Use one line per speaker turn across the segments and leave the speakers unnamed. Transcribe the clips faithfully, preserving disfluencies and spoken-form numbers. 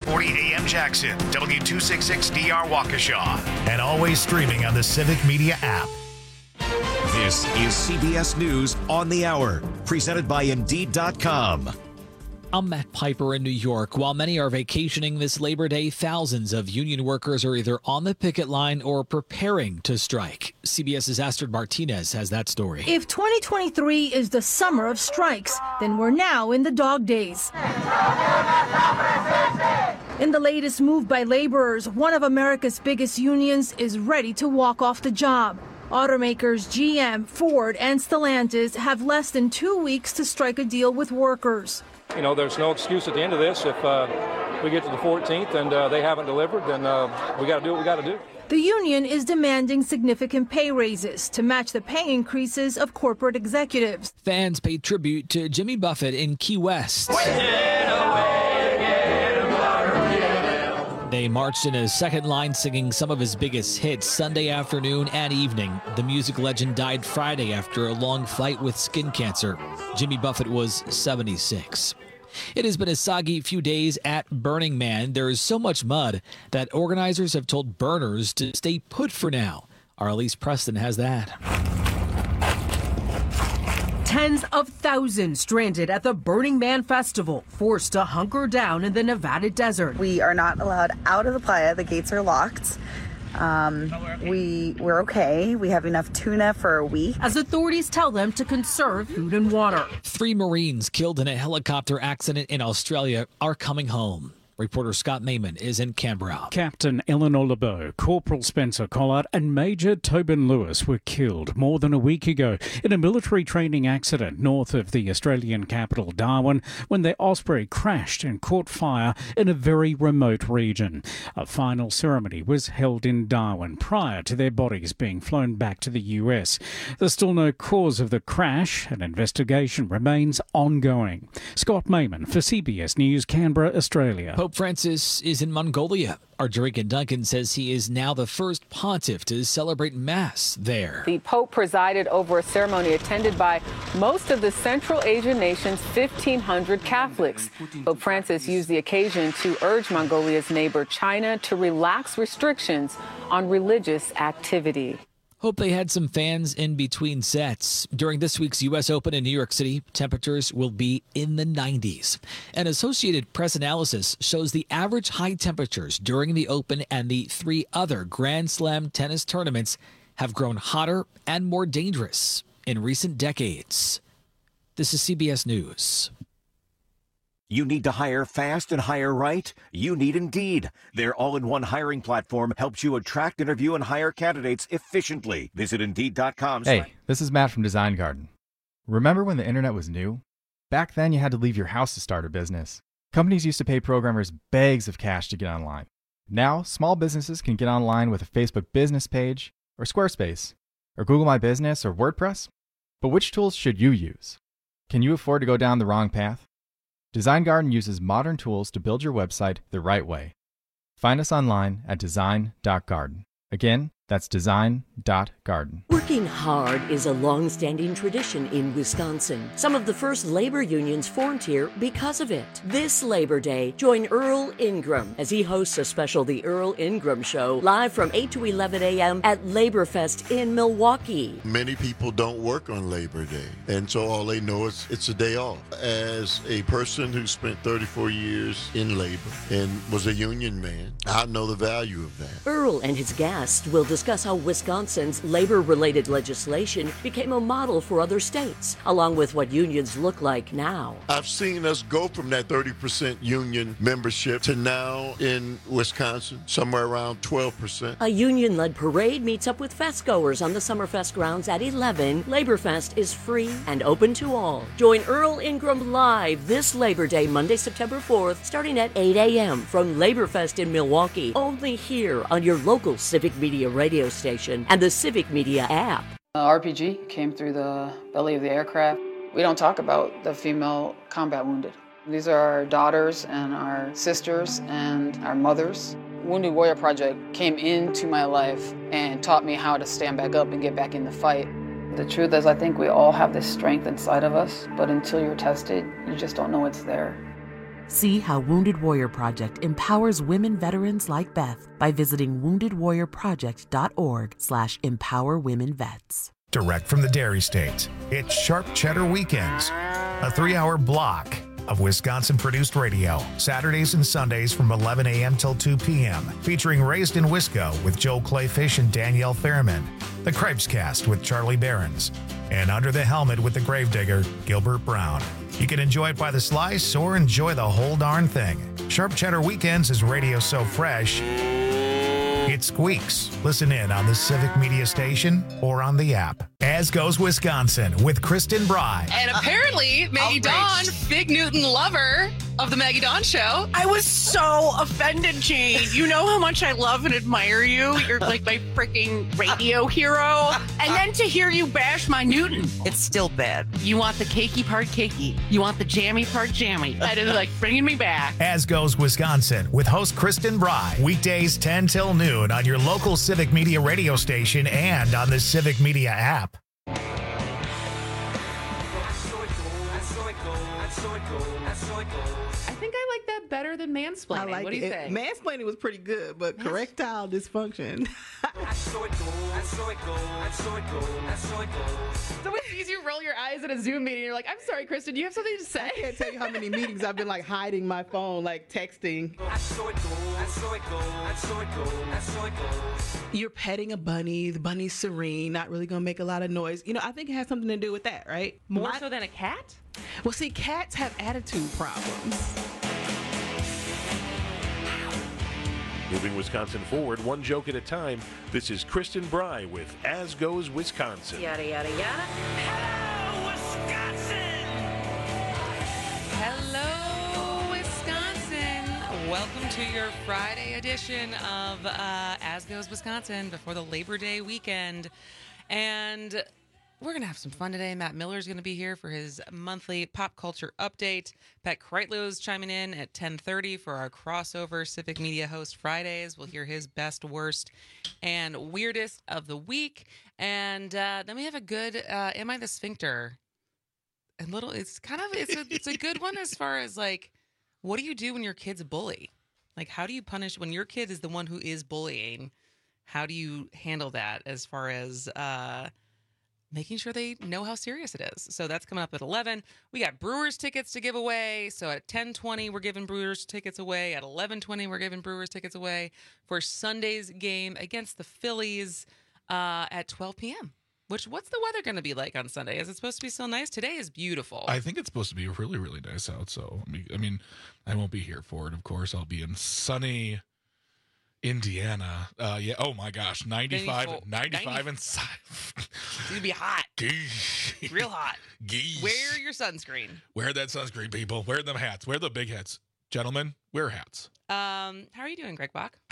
forty A M Jackson, W two sixty-six D R Waukesha, and always streaming on the Civic Media app.
This is C B S News on the Hour, presented by Indeed dot com.
I'm Matt Piper in New York. While many are vacationing this Labor Day, thousands of union workers are either on the picket line or preparing to strike. CBS's Astrid Martinez has that story.
If twenty twenty-three is the summer of strikes, then we're now in the dog days. In the latest move by laborers, one of America's biggest unions is ready to walk off the job. Automakers G M, Ford, and Stellantis have less than two weeks to strike a deal with workers.
You know, there's no excuse at the end of this. If uh, we get to the fourteenth and uh, they haven't delivered, then uh, we got to do what we got to do.
The union is demanding significant pay raises to match the pay increases of corporate executives.
Fans paid tribute to Jimmy Buffett in Key West. They marched in a second line singing some of his biggest hits Sunday afternoon and evening. The music legend died Friday after a long fight with skin cancer. Jimmy Buffett was seventy-six. It has been a soggy few days at Burning Man. There is so much mud that organizers have told burners to stay put for now. Our Elise Preston has that.
Tens of thousands stranded at the Burning Man Festival, forced to hunker down in the Nevada desert.
We are not allowed out of the playa. The gates are locked. Um, we, we're okay. We have enough tuna for a week.
As authorities tell them to conserve food and water.
Three Marines killed in a helicopter accident in Australia are coming home. Reporter Scott Mayman is in Canberra.
Captain Eleanor Lebeau, Corporal Spencer Collard and Major Tobin Lewis were killed more than a week ago in a military training accident north of the Australian capital Darwin when their Osprey crashed and caught fire in a very remote region. A final ceremony was held in Darwin prior to their bodies being flown back to the U S. There's still no cause of the crash. An investigation remains ongoing. Scott Mayman for C B S News, Canberra, Australia.
Pope Francis is in Mongolia. Our Jerrican Duncan says he is now the first pontiff to celebrate Mass there.
The Pope presided over a ceremony attended by most of the Central Asian nation's fifteen hundred Catholics. Pope Francis used the occasion to urge Mongolia's neighbor China to relax restrictions on religious activity.
Hope they had some fans in between sets. During this week's U S Open in New York City, temperatures will be in the nineties. An Associated Press analysis shows the average high temperatures during the Open and the three other Grand Slam tennis tournaments have grown hotter and more dangerous in recent decades. This is C B S News.
You need to hire fast and hire right? You need Indeed. Their all-in-one hiring platform helps you attract, interview, and hire candidates efficiently. Visit Indeed dot com.
Hey, this is Matt from Design Garden. Remember when the internet was new? Back then, you had to leave your house to start a business. Companies used to pay programmers bags of cash to get online. Now, small businesses can get online with a Facebook business page, or Squarespace, or Google My Business, or WordPress. But which tools should you use? Can you afford to go down the wrong path? Design Garden uses modern tools to build your website the right way. Find us online at design dot garden. Again, that's design dot garden.
Working hard is a long-standing tradition in Wisconsin. Some of the first labor unions formed here because of it. This Labor Day, join Earl Ingram as he hosts a special The Earl Ingram Show live from eight to eleven a.m. at Laborfest in Milwaukee.
Many people don't work on Labor Day, and so all they know is it's a day off. As a person who spent thirty-four years in labor and was a union man, I know the value of that.
Earl and his guests will discuss how Wisconsin's labor-related legislation became a model for other states, along with what unions look like now.
I've seen us go from that thirty percent union membership to now in Wisconsin, somewhere around twelve percent.
A union-led parade meets up with festgoers on the Summerfest grounds at eleven. Laborfest is free and open to all. Join Earl Ingram live this Labor Day, Monday, September fourth, starting at eight a.m. from Laborfest in Milwaukee, only here on your local Civic Media radio station and the Civic Media app.
Uh, R P G came through the belly of the aircraft. We don't talk about the female combat wounded. These are our daughters and our sisters and our mothers. Wounded Warrior Project came into my life and taught me how to stand back up and get back in the fight. The truth is, I think we all have this strength inside of us, but until you're tested, you just don't know it's there.
See how Wounded Warrior Project empowers women veterans like Beth by visiting wounded warrior project dot org slash empower women vets.
Direct from the Dairy State, it's Sharp Cheddar Weekends, a three-hour block of Wisconsin-produced radio, Saturdays and Sundays from eleven a.m. till two p.m., featuring Raised in Wisco with Joe Clayfish and Danielle Fairman, The Cripes Cast with Charlie Behrens, and Under the Helmet with the Gravedigger, Gilbert Brown. You can enjoy it by the slice or enjoy the whole darn thing. Sharp Cheddar Weekends is radio so fresh, it squeaks. Listen in on the Civic Media Station or on the app. As Goes Wisconsin with Kristen Bry.
And apparently, Maggie Dawn, Big Newton lover of the Maggie Dawn Show.
I was so offended, Jane. You know how much I love and admire you. You're like my freaking radio hero. And then to hear you bash my Newton. It's still bad. You want the cakey part cakey. You want the jammy part jammy. That is like bringing me back.
As Goes Wisconsin with host Kristen Bry. Weekdays ten till noon on your local Civic Media radio station and on the Civic Media app.
I think I like that better than mansplaining.
I like
what do you
it.
think?
Mansplaining was pretty good, but correctile dysfunction.
So it's easy to roll your eyes at a Zoom meeting. You're like, I'm sorry, Kristen, do you have something to say?
I can't tell you how many meetings I've been like hiding my phone, like texting. You're petting a bunny. The bunny's serene, not really gonna make a lot of noise. You know, I think it has something to do with that, right?
More
My-
so than a cat?
Well, see, cats have attitude problems.
Moving Wisconsin forward, one joke at a time. This is Kristen Bry with As Goes Wisconsin.
Yada, yada, yada.
Hello, Wisconsin. Welcome to your Friday edition of uh, As Goes Wisconsin before the Labor Day weekend. And we're going to have some fun today. Matt Miller's going to be here for his monthly pop culture update. Pat Kreitlow's chiming in at ten thirty for our crossover Civic Media Host Fridays. We'll hear his best, worst, and weirdest of the week. And uh, then we have a good uh, Am I the Sphincter? A little, it's kind of, it's a, it's a good one as far as like, what do you do when your kid's a bully? Like, how do you punish when your kid is the one who is bullying? How do you handle that as far as uh, making sure they know how serious it is? So that's coming up at eleven. We got Brewers tickets to give away. So at ten twenty, we're giving Brewers tickets away. At eleven twenty, we're giving Brewers tickets away for Sunday's game against the Phillies uh, at twelve p.m. Which, what's the weather going to be like on Sunday? Is it supposed to be so nice? Today is beautiful.
I think it's supposed to be really, really nice out. So, I mean, I mean, I won't be here for it, of course. I'll be in sunny Indiana. Uh, yeah. Oh, my gosh. ninety-five, ninety-five inside.
It's going to be hot. Real hot.
Geese.
Wear your sunscreen.
Wear that sunscreen, people. Wear them hats. Wear the big hats. Gentlemen, wear hats.
Um, how are you doing, Greg Bach?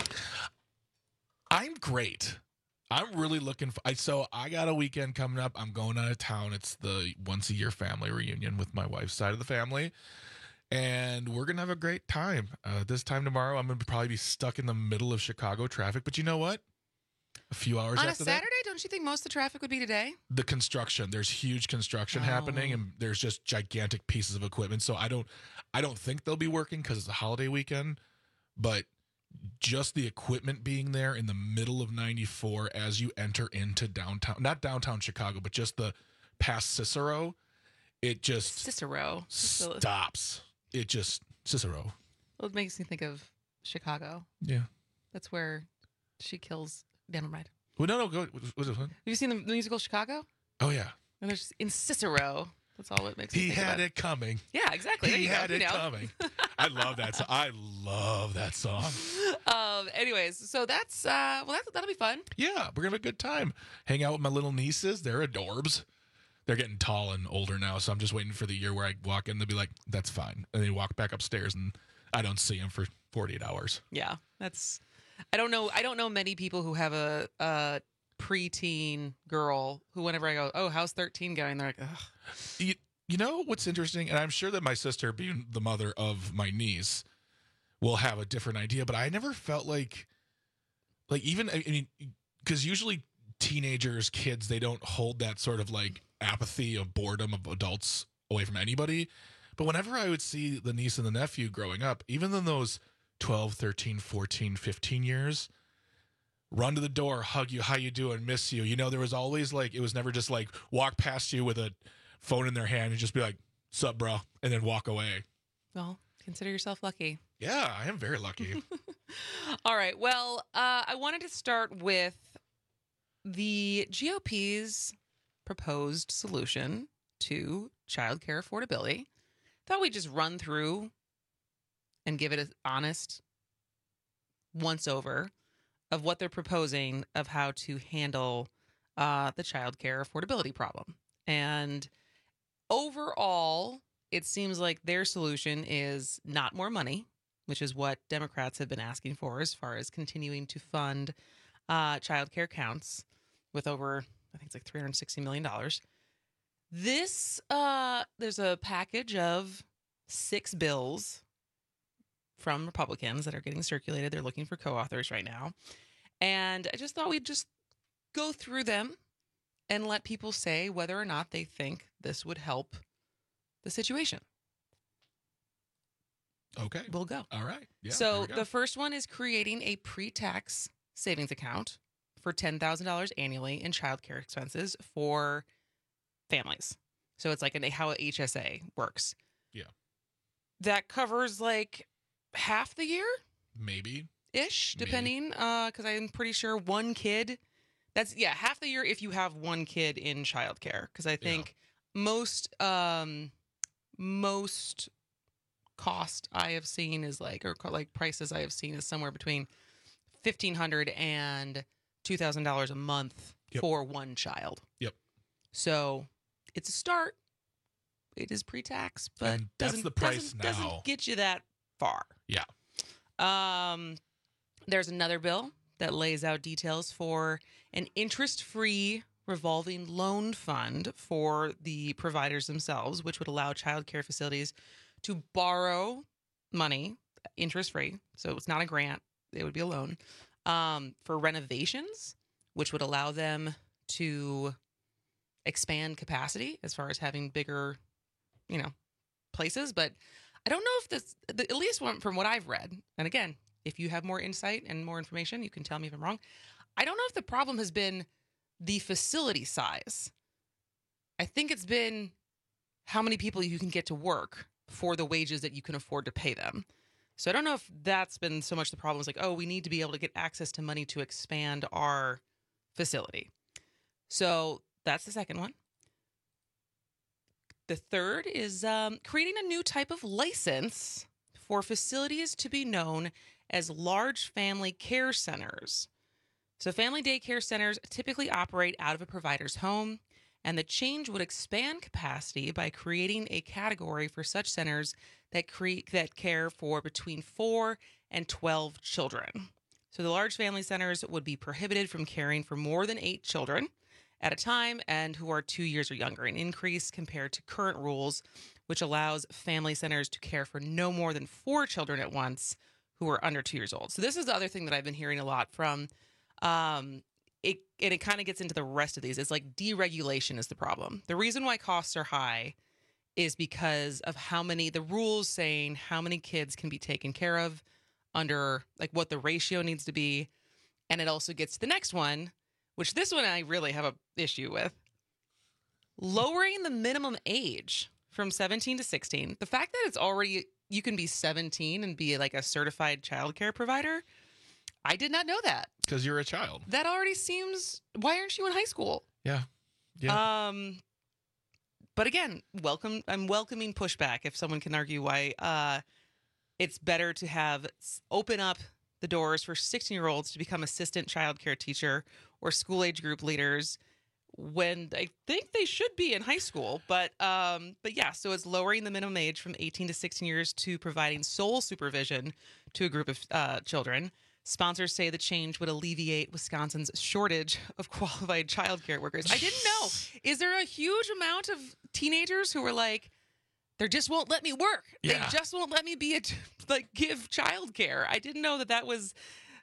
I'm great. I'm really looking for, I, so I got a weekend coming up. I'm going out of town. It's the once a year family reunion with my wife's side of the family. And we're going to have a great time. Uh, this time tomorrow, I'm going to probably be stuck in the middle of Chicago traffic. But you know what? A few hours
On a
after
Saturday,
that,
don't you think most of the traffic would be today?
the construction, there's huge construction
Oh.
happening, and there's just gigantic pieces of equipment. So I don't, I don't think they'll be working because it's a holiday weekend. But just the equipment being there in the middle of ninety-four as you enter into downtown, not downtown Chicago, but just the past Cicero, it just
Cicero.
stops. It just Cicero.
Well, it makes me think of Chicago.
Yeah.
That's where she kills. Never mind.
Well, no, no, go. What is it?
Have you seen the musical Chicago?
Oh yeah.
And there's in Cicero. That's all it makes me
He
think
had
about.
it coming.
Yeah, exactly. There
He
you go.
had
You
it
know.
coming. I love that. So I love that song.
Um. Anyways, so that's uh. Well, that's, that'll be fun.
Yeah, we're gonna have a good time. Hang out with my little nieces. They're adorbs. They're getting tall and older now, so I'm just waiting for the year where I walk in. They'll be like, "That's fine," and they walk back upstairs, and I don't see them for forty-eight hours.
Yeah, that's. I don't know. I don't know many people who have a, a preteen girl who, whenever I go, "Oh, how's thirteen going?" They're like, "Ugh."
You, you know what's interesting, and I'm sure that my sister, being the mother of my niece, will have a different idea. But I never felt like, like even I mean, because usually teenagers, kids, they don't hold that sort of like apathy of boredom of adults away from anybody. But whenever I would see the niece and the nephew growing up, even in those twelve, thirteen, fourteen, fifteen years, run to the door, hug you, how you doing, miss you. You know, there was always like, it was never just like walk past you with a phone in their hand and just be like, sup, bro, and then walk away.
Well, consider yourself lucky.
Yeah, I am very lucky.
All right. Well, uh, I wanted to start with the G O P's proposed solution to childcare affordability. Thought we'd just run through and give it an honest once over of what they're proposing of how to handle uh, the childcare affordability problem. And overall, it seems like their solution is not more money, which is what Democrats have been asking for as far as continuing to fund uh, childcare counts with over, I think it's like three hundred sixty million dollars. This, uh, there's a package of six bills from Republicans that are getting circulated. They're looking for co-authors right now. And I just thought we'd just go through them and let people say whether or not they think this would help the situation.
Okay.
We'll go.
All right. Yeah,
so the first one is creating a pre-tax savings account for ten thousand dollars annually in childcare expenses for families. So it's like an, how a H S A works.
Yeah.
That covers like half the year?
Maybe.
Ish, depending. Uh, because I'm pretty sure one kid, that's, yeah, half the year if you have one kid in childcare. Because I think yeah. most, um, most cost I have seen is like, or like prices I have seen is somewhere between fifteen hundred dollars and two thousand dollars a month yep. for one child.
Yep.
So it's a start. It is pre-tax, but
and that's
doesn't,
the price
doesn't,
now.
Doesn't get you that far.
Yeah.
Um, there's another bill that lays out details for an interest-free revolving loan fund for the providers themselves, which would allow child care facilities to borrow money interest-free. So it's not a grant. It would be a loan um, for renovations, which would allow them to expand capacity as far as having bigger, you know, places. But I don't know if this, the, at least one, from what I've read, and again, if you have more insight and more information, you can tell me if I'm wrong. I don't know if the problem has been the facility size. I think it's been how many people you can get to work for the wages that you can afford to pay them. So I don't know if that's been so much the problem. It's like, oh, we need to be able to get access to money to expand our facility. So that's the second one. The third is um, creating a new type of license for facilities to be known as large family care centers. So family daycare centers typically operate out of a provider's home, and the change would expand capacity by creating a category for such centers that create that care for between four and twelve children. So the large family centers would be prohibited from caring for more than eight children at a time and who are two years or younger, an increase compared to current rules, which allows family centers to care for no more than four children at once who are under two years old. So this is the other thing that I've been hearing a lot from. Um, it and it kind of gets into the rest of these. It's like deregulation is the problem. The reason why costs are high is because of how many, the rules saying how many kids can be taken care of under, like what the ratio needs to be. And it also gets to the next one, which this one I really have a issue with. Lowering the minimum age from seventeen to sixteen. The fact that it's already, you can be seventeen and be like a certified childcare provider, I did not know that.
Because you're a child.
That already seems, why aren't you in high school?
Yeah. Yeah.
Um, but again, welcome. I'm welcoming pushback if someone can argue why uh, it's better to have open up the doors for sixteen-year-olds to become assistant childcare teacher or school age group leaders when I think they should be in high school. But um, but yeah, so it's lowering the minimum age from eighteen to sixteen years to providing sole supervision to a group of uh, children. Sponsors say the change would alleviate Wisconsin's shortage of qualified childcare workers. I didn't know. Is there a huge amount of teenagers who are like, they just won't let me work.
Yeah.
They just won't let me be a, like, give childcare. I didn't know that that was,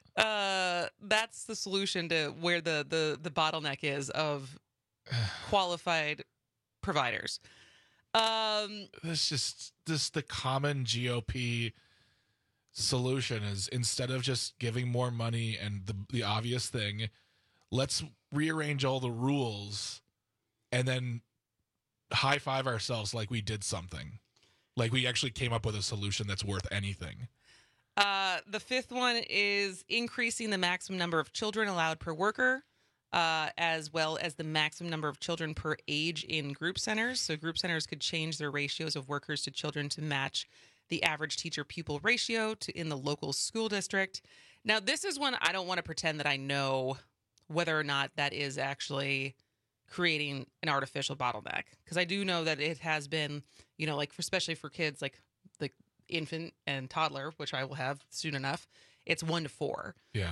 uh, that's the solution to where the, the, the bottleneck is of qualified providers. Um,
This just this the common G O P solution is instead of just giving more money and the the obvious thing, let's rearrange all the rules and then high five ourselves like we did something, like we actually came up with a solution that's worth anything.
Uh, the fifth one is increasing the maximum number of children allowed per worker, uh, as well as the maximum number of children per age in group centers. So group centers could change their ratios of workers to children to match the average teacher-pupil ratio to in the local school district. Now, this is one I don't want to pretend that I know whether or not that is actually creating an artificial bottleneck, because I do know that it has been, you know, like for, especially for kids like the infant and toddler, which I will have soon enough, it's one to four.
Yeah.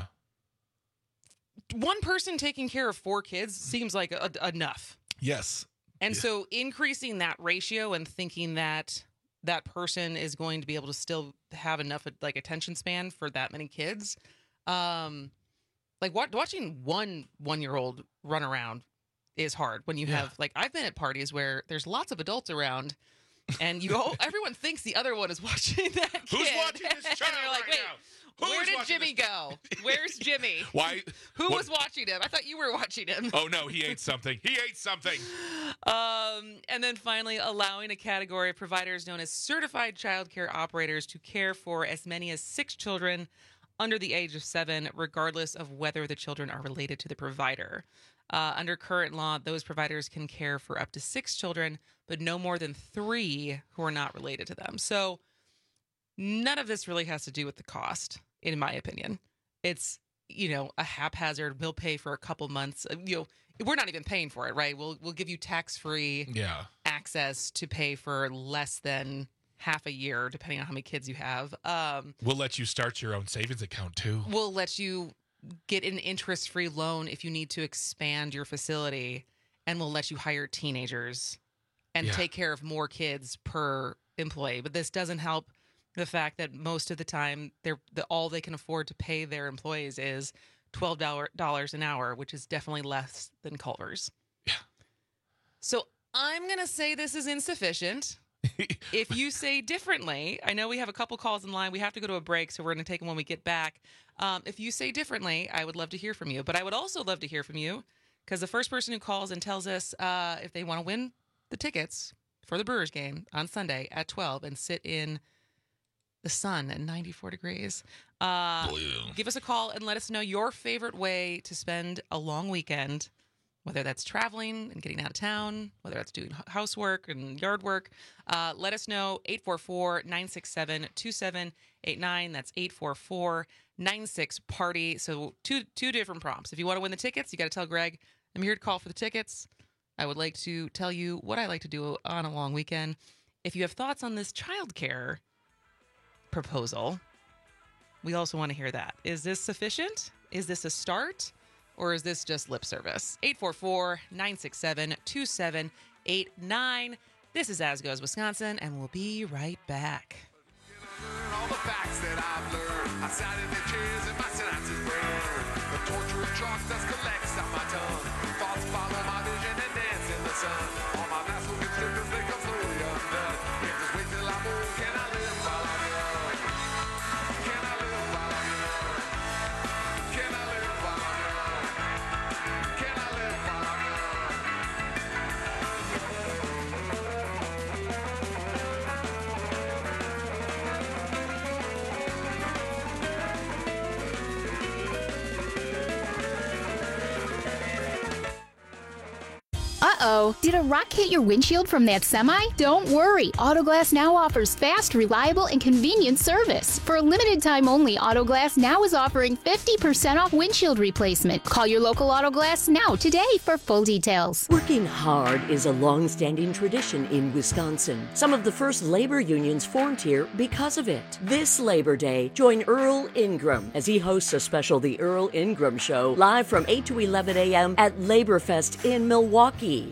One person taking care of four kids seems like a, a, enough.
Yes.
And
Yeah.
so increasing that ratio and thinking that that person is going to be able to still have enough like attention span for that many kids. Um, like what, watching one one-year-old run around is hard when you
Yeah.
have, like, I've been at parties where there's lots of adults around and you all, everyone thinks the other one is watching that kid.
Who's watching this child
And you're like,
right
wait,
now?
where
Who's
did
watching
Jimmy go? Where's Jimmy?
Why?
Who
what-
was watching him? I thought you were watching him.
Oh no, he ate something. He ate something.
Um, and then finally, allowing a category of providers known as certified child care operators to care for as many as six children under the age of seven, regardless of whether the children are related to the provider. Uh, under current law, those providers can care for up to six children, but no more than three who are not related to them. So none of this really has to do with the cost, in my opinion. It's, you know, a haphazard, we'll pay for a couple months. uh, You know, we're not even paying for it, right? We'll we'll give you tax-free
Yeah.
access to pay for less than half a year, depending on how many kids you have. Um,
We'll let you start your own savings account too.
we'll let you get an interest-free loan if you need to expand your facility, and we'll let you hire teenagers and
Yeah.
take care of more kids per employee. But this doesn't help the fact that most of the time, they're the, all they can afford to pay their employees is twelve dollars an hour, which is definitely less than Culver's.
Yeah.
So I'm going to say this is insufficient. If you say differently, I know we have a couple calls in line. We have to go to a break, so we're going to take them when we get back. Um, if you say differently, I would love to hear from you. But I would also love to hear from you, because the first person who calls and tells us uh, if they want to win the tickets for the Brewers game on Sunday at twelve and sit in the sun at ninety-four degrees, uh, give us a call and let us know your favorite way to spend a long weekend, whether that's traveling and getting out of town, whether that's doing h- housework and yard work. Uh, let us know, eight four four, nine six seven, two seven eight nine. That's eight four four, nine six, party. So two two different prompts. If you want to win the tickets, you got to tell Greg, I'm here to call for the tickets. I would like to tell you what I like to do on a long weekend. If you have thoughts on this childcare proposal, we also want to hear that. Is this sufficient? Is this a start? Or is this just lip service? eight four four, nine six seven, two seven eight nine. This is As Goes Wisconsin, and we'll be right back.
All the facts that I've learned. I sat in the chairs and my synapses burned. The tortured chalk dust collects on my tongue. Thoughts follow my vision and dance in the sun. All my mask will get slippers, they come slowly undone. Can't just wait till I'm old. Can I live while I'm young? Can I live while I'm young? Can I live while I'm young? Can I live while I'm young?
Uh-oh, did a rock hit your windshield from that semi? Don't worry, Autoglass Now offers fast, reliable, and convenient service. For a limited time only, Autoglass Now is offering fifty percent off windshield replacement. Call your local Autoglass Now today for full details.
Working hard is a long-standing tradition in Wisconsin. Some of the first labor unions formed here because of it. This Labor Day, join Earl Ingram as he hosts a special The Earl Ingram Show live from eight to eleven a.m. at Laborfest in Milwaukee.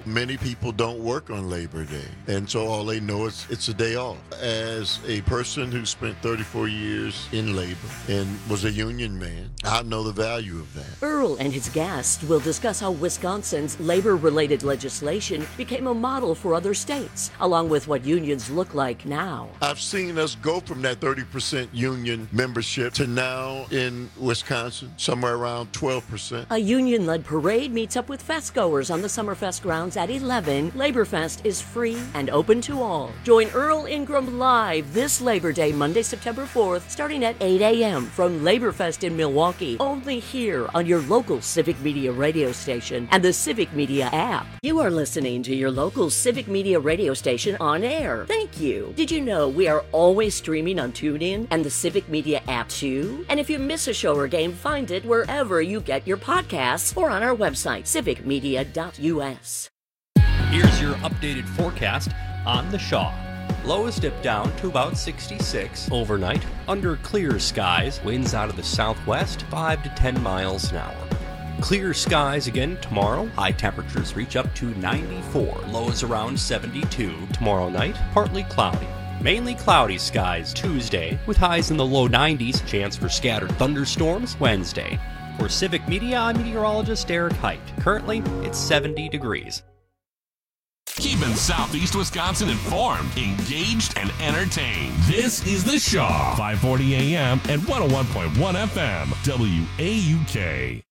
Many people don't work on Labor Day, and so all they know is it's a day off. As a person who spent thirty-four years in labor and was a union man, I know the value of that.
Earl and his guest will discuss how Wisconsin's labor-related legislation became a model for other states, along with what unions look like now.
I've seen us go from that thirty percent union membership to now in Wisconsin, somewhere around twelve percent.
A union-led parade meets up with festgoers on the Summerfest grounds at eleven. Laborfest is free and open to all. Join Earl Ingram live this Labor Day, Monday, September fourth, starting at eight a.m. from Laborfest in Milwaukee, only here on your local Civic Media radio station and the Civic Media app. You are listening to your local Civic Media radio station on air. Thank you. Did you know we are always streaming on TuneIn and the Civic Media app too? And if you miss a show or game, find it wherever you get your podcasts or on our website, civic media dot u s.
Here's your updated forecast on the Shaw. Lows dip down to about sixty-six overnight. Under clear skies, winds out of the southwest, five to ten miles an hour. Clear skies again tomorrow. High temperatures reach up to ninety-four. Lows around seventy-two. Tomorrow night, partly cloudy. Mainly cloudy skies Tuesday, with highs in the low nineties. Chance for scattered thunderstorms Wednesday. For Civic Media, I'm meteorologist Eric Height. Currently, it's seventy degrees.
Keeping Southeast Wisconsin informed, engaged, and entertained. This is The Shaw, five forty a.m. and one oh one point one F M, W A U K.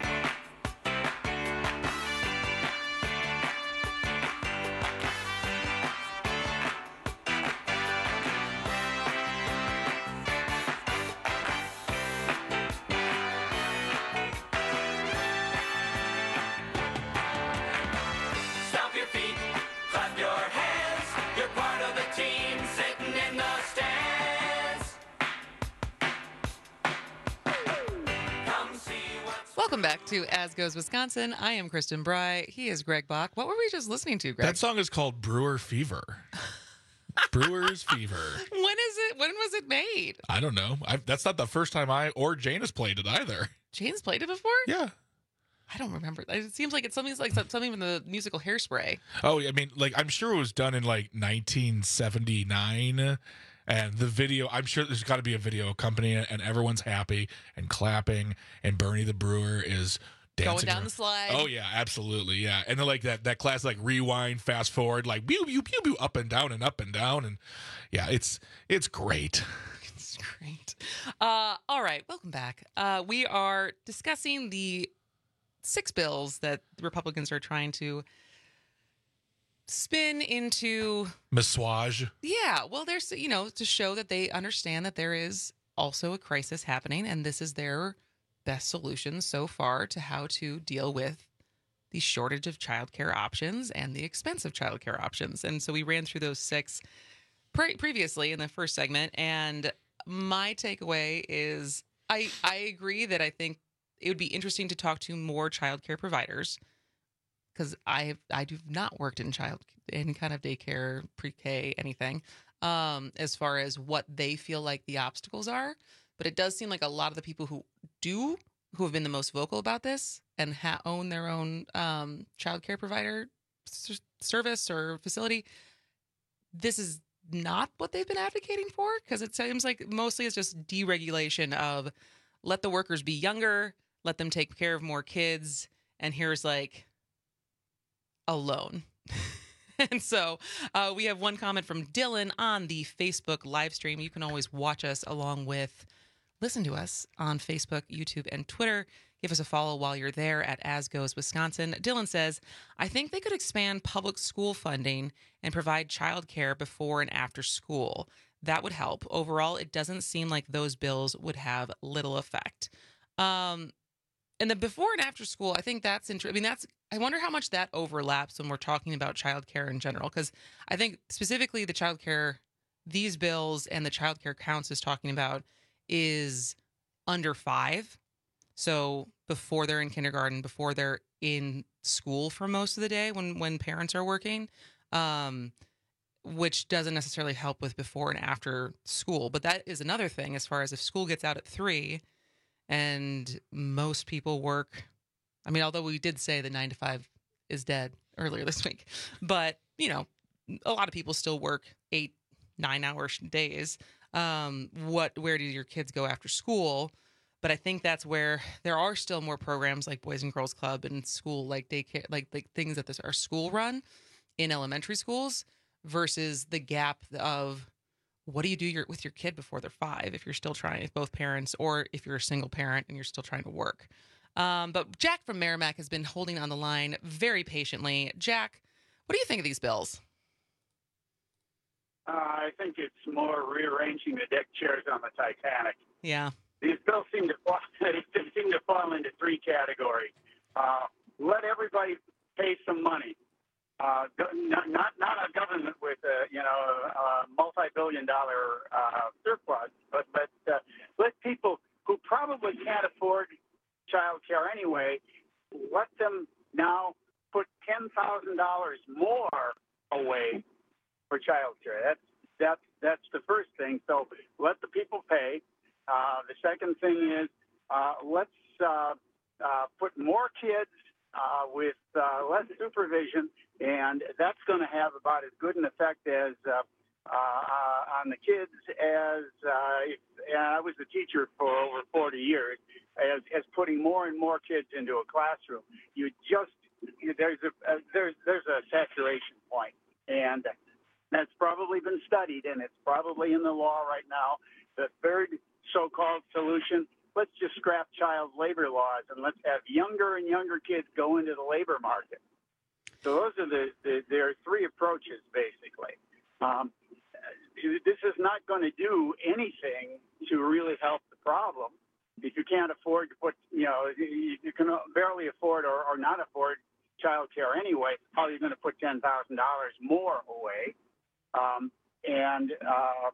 Welcome back to As Goes Wisconsin. I am Kristen Bry. He is Greg Bach. What were we just listening to, Greg?
That song is called Brewer Fever. Brewer's Fever.
When is it? When was it made?
I don't know. I, that's not the first time I or Jane has played it either.
Jane's played it before?
Yeah.
I don't remember. It seems like it's something like something from the musical Hairspray.
Oh, I mean, like I'm sure it was done in like nineteen seventy-nine. And the video, I'm sure there's got to be a video accompanying it, and everyone's happy and clapping, and Bernie the Brewer is dancing
going down
around.
the slide.
Oh yeah, absolutely, yeah. And then like that that class like rewind, fast forward, like pew pew pew pew, up and down and up and down, and yeah, it's it's great.
It's great. Uh, all right, welcome back. Uh, we are discussing the six bills that the Republicans are trying to spin into
massage.
Yeah, well, there's, you know, to show that they understand that there is also a crisis happening, and this is their best solution so far to how to deal with the shortage of childcare options and the expense of childcare options. And so we ran through those six pre- previously in the first segment, and my takeaway is I I agree that I think it would be interesting to talk to more childcare providers, because I have I do not worked in child any kind of daycare, pre-K, anything, um, as far as what they feel like the obstacles are. But it does seem like a lot of the people who do, who have been the most vocal about this and ha- own their own um, childcare provider s- service or facility, this is not what they've been advocating for, because it seems like mostly it's just deregulation of let the workers be younger, let them take care of more kids, and here's like a loan. And so uh, we have one comment from Dylan on the Facebook live stream. You can always watch us along with listen to us on Facebook, YouTube, and Twitter. Give us a follow while you're there at As Goes Wisconsin. Dylan says, I think they could expand public school funding and provide childcare before and after school. That would help. Overall, it doesn't seem like those bills would have little effect. Um, and the before and after school, I think that's interesting. I mean, that's, I wonder how much that overlaps when we're talking about childcare in general, because I think specifically the childcare, these bills and the childcare counts is talking about is under five. So before they're in kindergarten, before they're in school for most of the day when, when parents are working, um, which doesn't necessarily help with before and after school. But that is another thing as far as if school gets out at three and most people work. I mean, although we did say the nine to five is dead. earlier this week. But, you know, a lot of people still work eight, nine hour days. Um, what, where do your kids go after school? But I think that's where there are still more programs like Boys and Girls Club and school, like daycare, like, like things that this are school run in elementary schools versus the gap of what do you do your, with your kid before they're five if you're still trying, if both parents, or if you're a single parent and you're still trying to work. Um, but Jack from Merrimack has been holding on the line very patiently. Jack, what do you think of these bills?
Uh, I think it's more rearranging the deck chairs on the Titanic.
Yeah.
These bills seem to fall, they seem to fall into three categories. Uh, let everybody pay some money. Uh, not, not not a government with a you know a multi-billion dollar uh, surplus, but but uh, let people who probably can't afford child care anyway, let them now put ten thousand dollars more away for child care. That's that's that's the first thing. So let the people pay. Uh, the second thing is uh, let's uh, uh, put more kids uh, with uh, less supervision, and that's going to have about as good an effect as uh, uh, on the kids as uh, if, and I was a teacher for over forty years, as, as putting more and more kids into a classroom. You just there's a uh, there's there's a saturation point, and that's probably been studied, and it's probably in the law right now. The third so-called solution, let's just scrap child labor laws and let's have younger and younger kids go into the labor market. So those are the, the there are three approaches, basically. Um, this is not going to do anything to really help the problem. If you can't afford to put, you know, you can barely afford or, or not afford child care anyway, how are you going to put ten thousand dollars more away? Um, and uh,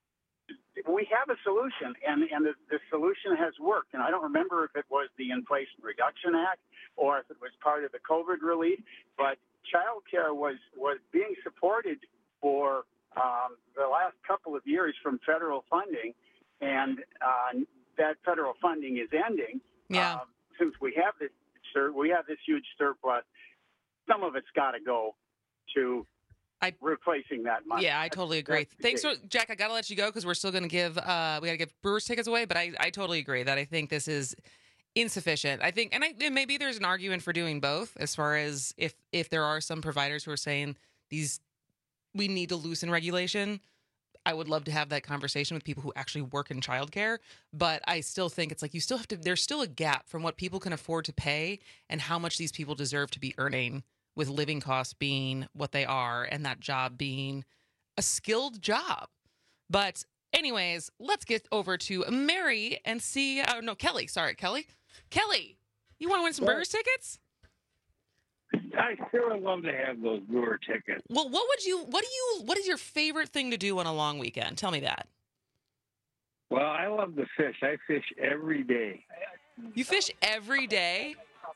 we have a solution, and, and the, the solution has worked. And I don't remember if it was the Inflation Reduction Act or if it was part of the COVID relief, but child care was, was being supported for um, the last couple of years from federal funding, and uh, that federal funding is ending.
Yeah.
Uh, since we have this, sir, we have this huge surplus, some of it's got to go to I, replacing that money.
Yeah, I totally agree. Thanks, for, Jack. I got to let you go because we're still going to give uh, we got to give Brewers tickets away. But I, I totally agree that I think this is insufficient. I think, and, I, and maybe there's an argument for doing both. As far as if if there are some providers who are saying these we need to loosen regulation, I would love to have that conversation with people who actually work in childcare. But I still think it's like you still have to. There's still a gap from what people can afford to pay and how much these people deserve to be earning, with living costs being what they are and that job being a skilled job. But anyways, let's get over to Mary and see, oh no, Kelly, sorry, Kelly. Kelly, you want to win some Brewers tickets?
I sure would love to have those Brewer tickets.
Well, what would you, what do you, what is your favorite thing to do on a long weekend? Tell me that.
Well, I love to fish. I fish every day.
You fish every day?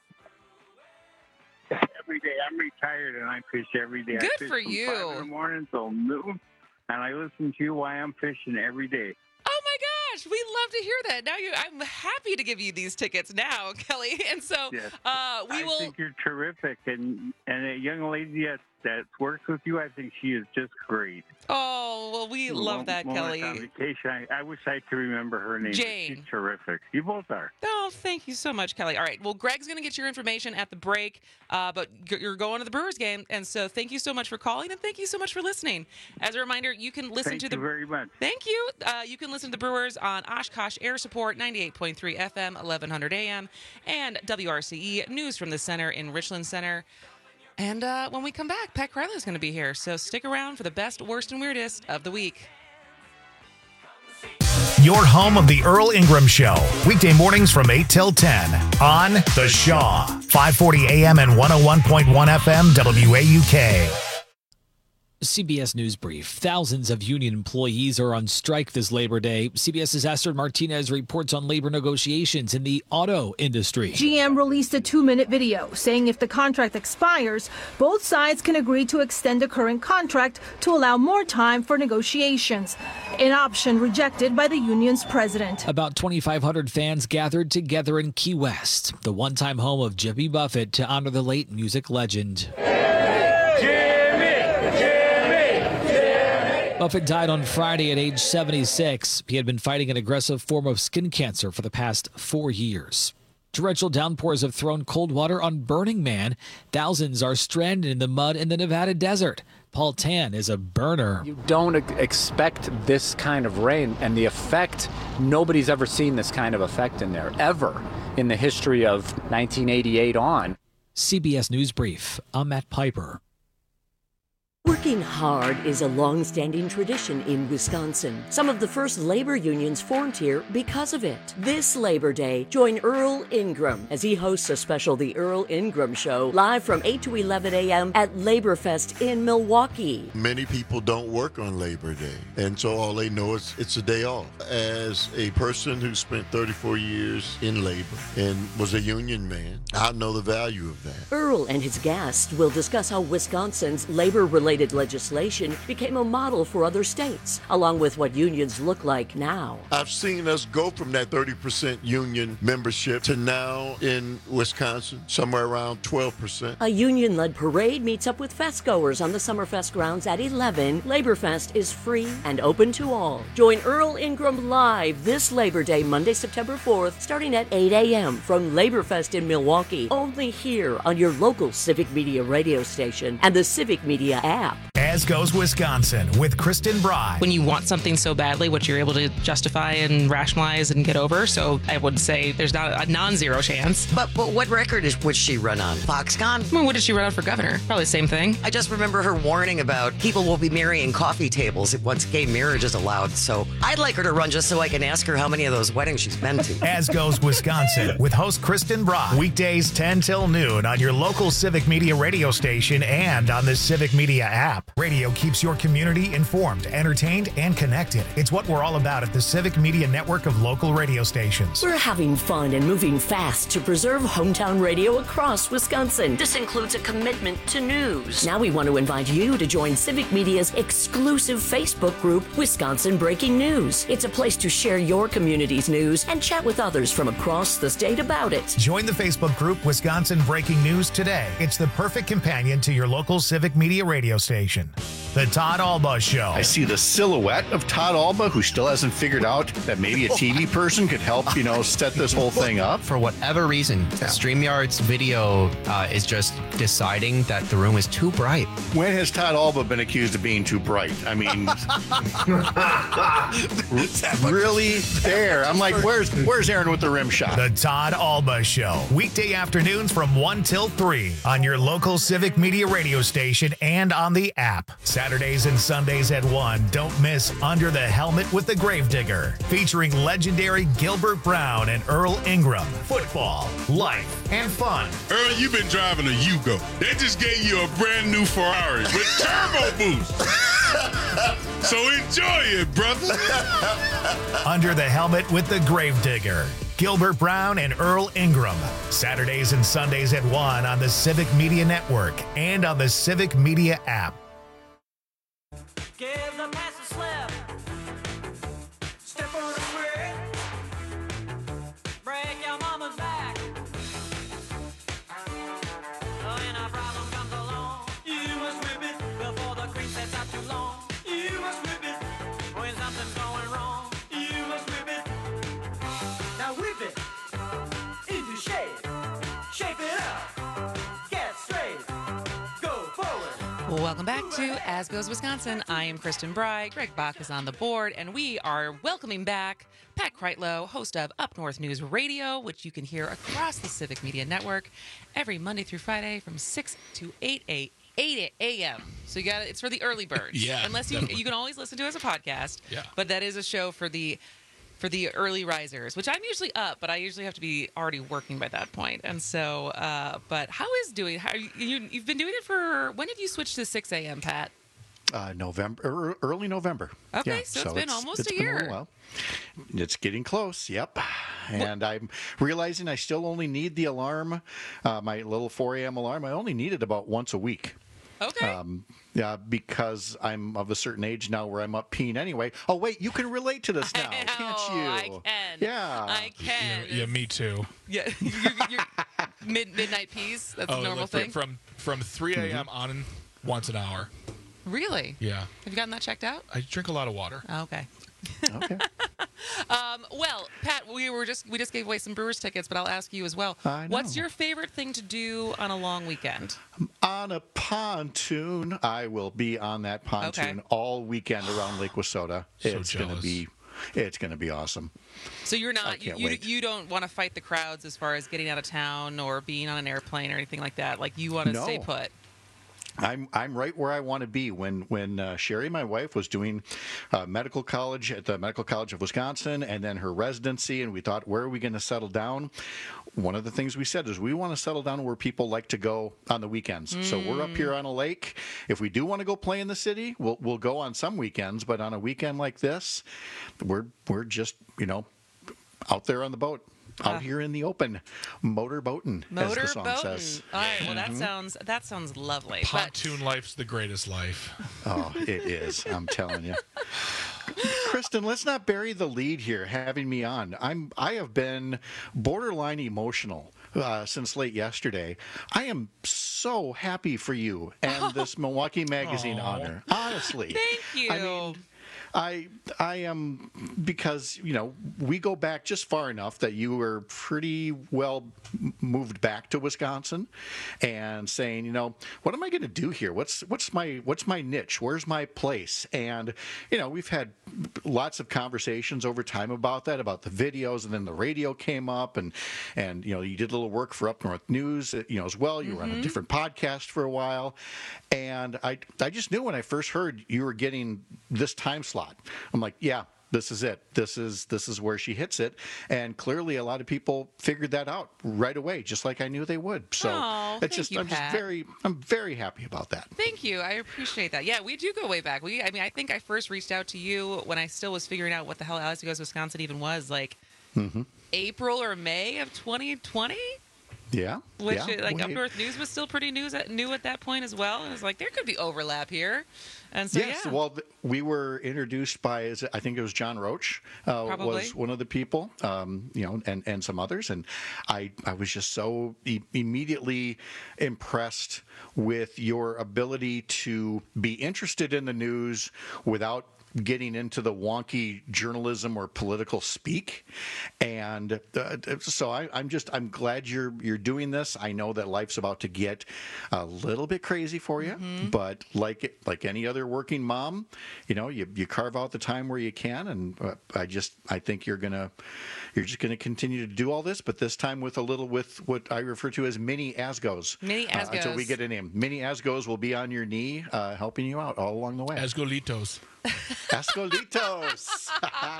Every day. I'm retired and I fish every day.
Good
I fish
for
from
you.
five in the morning till noon, and I listen to you while I'm fishing every day.
Oh my gosh, we love to hear that. Now you, I'm happy to give you these tickets now, Kelly. And so
Yes.
uh, we
I
will.
think you're terrific, and and a young lady that that works with you, I think she is just great.
Oh well, we love
One-
that,
one
Kelly.
On vacation, I, I wish I could remember her name. but
Jane.
She's terrific. You both are.
Oh, thank you so much, Kelly. All right. Well, Greg's going to get your information at the break, uh, but g- you're going to the Brewers game. And so thank you so much for calling, and thank you so much for listening. As a reminder, you can listen
Thank
to the
you very much.
Thank you. Uh, you can listen to the Brewers on Oshkosh Air Support, ninety-eight point three F M, eleven hundred A M, and W R C E News from the Center in Richland Center. And uh, when we come back, Pat Crowley is going to be here. So stick around for the best, worst, and weirdest of the week.
Your home of the Earl Ingram Show. Weekday mornings from eight till ten on The Shaw. five forty A M and one oh one point one F M W A U K.
C B S News Brief. Thousands of union employees are on strike this Labor Day. CBS's Astrid Martinez reports on labor negotiations in the auto industry.
G M released a two-minute video saying if the contract expires, both sides can agree to extend the current contract to allow more time for negotiations, an option rejected by the union's president.
About twenty-five hundred fans gathered together in Key West, the one-time home of Jimmy Buffett, to honor the late music legend. Buffett died on Friday at age seventy-six. He had been fighting an aggressive form of skin cancer for the past four years. Torrential downpours have thrown cold water on Burning Man. Thousands are stranded in the mud in the Nevada desert. Paul Tan is a burner.
You don't expect this kind of rain, and the effect, nobody's ever seen this kind of effect in there, ever, in the history of nineteen eighty-eight on.
C B S News Brief, I'm Matt Piper.
Working hard is a long-standing tradition in Wisconsin. Some of the first labor unions formed here because of it. This Labor Day, join Earl Ingram as he hosts a special The Earl Ingram Show live from eight to eleven a.m. at Laborfest in Milwaukee.
Many people don't work on Labor Day, and so all they know is it's a day off. As a person who spent thirty-four years in labor and was a union man, I know the value of that.
Earl and his guests will discuss how Wisconsin's labor-related legislation became a model for other states, along with what unions look like now.
I've seen us go from that thirty percent union membership to now in Wisconsin, somewhere around twelve percent.
A union-led parade meets up with festgoers on the Summerfest grounds at eleven. Laborfest is free and open to all. Join Earl Ingram live this Labor Day, Monday, September fourth, starting at eight a.m. from Laborfest in Milwaukee, only here on your local Civic Media radio station and the Civic Media app.
As Goes Wisconsin with Kristen Bry.
When you want something so badly, what you're able to justify and rationalize and get over. So I would say there's not a non-zero chance.
But but what record is would she run on? Foxconn?
I mean, what did she run on for governor? Probably the same thing.
I just remember her warning about people will be marrying coffee tables once gay marriage is allowed. So I'd like her to run just so I can ask her how many of those weddings she's been to.
As Goes Wisconsin with host Kristen Bry. Weekdays ten till noon on your local Civic Media radio station and on the Civic Media app. Radio keeps your community informed, entertained, and connected. It's what we're all about at the Civic Media network of local radio stations.
We're having fun and moving fast to preserve hometown radio across Wisconsin. This includes a commitment to news. Now we want to invite you to join Civic Media's exclusive Facebook group, Wisconsin Breaking News. It's a place to share your community's news and chat with others from across the state about it.
Join the Facebook group Wisconsin Breaking News today. It's the perfect companion to your local Civic Media radio station. The Todd Alba Show.
I see the silhouette of Todd Alba, who still hasn't figured out that maybe a T V person could help, you know, set this whole thing up.
For whatever reason, yeah. StreamYard's video uh, is just deciding that the room is too bright.
When has Todd Alba been accused of being too bright? I mean, really there. I'm like, where's where's Aaron with the rim shot?
The Todd Alba Show. Weekday afternoons from one till three on your local Civic Media radio station and on the app. Saturdays and Sundays at one. Don't miss Under the Helmet with the Gravedigger, featuring legendary Gilbert Brown and Earl Ingram. Football, life, and fun.
Earl, you've been driving a Yugo. They just gave you a brand new Ferrari with turbo boost. So enjoy it, brother.
Under the Helmet with the Gravedigger. Gilbert Brown and Earl Ingram. Saturdays and Sundays at one on the Civic Media Network and on the Civic Media app.
Give the pass a slip. Step on the square. Break your mama's back. When a problem comes along, you must whip it before the cream sets out too long. You must whip it when something's going wrong. You must whip it. Now whip it into shape. Shape it up. Get straight. Go forward.
Welcome back to As Goes Wisconsin. I am Kristen Bry. Greg Bach is on the board, and we are welcoming back Pat Kreitlow, host of Up North News Radio, which you can hear across the Civic Media Network every Monday through Friday from six to eight a.m. So you got it. It's for the early birds.
Yeah,
unless you
definitely.
you can always listen to it as a podcast.
Yeah.
But that is a show for the for the early risers, which I'm usually up, but I usually have to be already working by that point. And so, uh, but how is doing? How you, you you've been doing it for? When have you switched to six a.m., Pat?
Uh, November, early November.
Okay,
yeah,
so it's been almost
it's
a
been
year.
little while. It's getting close. Yep. And what? I'm realizing I still only need the alarm, uh, my little four a.m. alarm. I only need it about once a week.
Okay.
Um, yeah, because I'm of a certain age now where I'm up peeing anyway. Oh, wait, you can relate to this now,
I
can't
know,
you?
I can.
Yeah.
I can.
Yeah, yeah, me too.
Yeah, you're, you're mid midnight peas. That's
oh,
a normal
look,
thing.
From from three a.m. on once an hour.
Really?
Yeah.
Have you gotten that checked out?
I drink a lot of water.
Oh, okay.
Okay.
Um, well, Pat, we were just we just gave away some Brewers tickets, but I'll ask you as well.
I
What's
know.
your favorite thing to do on a long weekend?
On a pontoon, I will be on that pontoon
Okay.
all weekend around Lake Wissota.
So
it's going to
jealous.
be, it's going to be awesome.
So you're
I
not you
can't
you,
wait.
you don't want to fight the crowds as far as getting out of town or being on an airplane or anything like that. Like you want to
No.
stay put.
I'm I'm right where I want to be. When when uh, Sherry, my wife, was doing uh, medical college at the Medical College of Wisconsin, and then her residency, and we thought, where are we going to settle down? One of the things we said is we want to settle down where people like to go on the weekends. So we're up here on a lake. If we do want to go play in the city, we'll we'll go on some weekends. But on a weekend like this, we're we're just you know out there on the boat. Out
Ah.
here in the open, motor boating, as
Motor
the song
boating.
says.
All right. Well, that
Mhm.
sounds that sounds lovely. But
Pontoon life's the greatest life.
Oh, it is. I'm telling you. Kristen, let's not bury the lead here having me on. I'm I have been borderline emotional uh, since late yesterday. I am so happy for you and this Milwaukee Magazine
Aw.
honor. Honestly.
Thank you.
I mean, I I am because you know we go back just far enough that you were pretty well m- moved back to Wisconsin, and saying you know what am I going to do here? What's what's my what's my niche? Where's my place? And you know we've had lots of conversations over time about that, about the videos, and then the radio came up, and and you know you did a little work for Up North News, uh, you know as well. You were on a different podcast for a while, and I I just knew when I first heard you were getting this time slot. I'm like, yeah, this is it. This is this is where she hits it. And clearly a lot of people figured that out right away, just like I knew they would. So
Aw,
it's
thank
just
you,
I'm
Pat.
just very I'm very happy about that.
Thank you. I appreciate that. Yeah, we do go way back. We, I mean, I think I first reached out to you when I still was figuring out what the hell As Goes Wisconsin even was, like
Mm-hmm.
April or May of twenty twenty.
Yeah.
Which,
yeah,
uh, like, Up
way-
North News was still pretty news at, new at that point as well. And it was like, there could be overlap here. And so,
yes,
yeah.
well, th- we were introduced by, is it- I think it was John Roach, uh,
Probably.
was one of the people, um, you know, and, and some others, and I, I was just so e- immediately impressed with your ability to be interested in the news without getting into the wonky journalism or political speak, and uh, so I, I'm just I'm glad you're you're doing this. I know that life's about to get a little bit crazy for you,
Mm-hmm.
but like it, like any other working mom, you know, you you carve out the time where you can, and uh, I just I think you're gonna you're just gonna continue to do all this, but this time with a little with what I refer to as mini Asgos.
Mini
Uh, until we
Asgos.
get a name. Mini Asgos will be on your knee, uh, helping you out all along the way.
Asgolitos.
Asgolitos.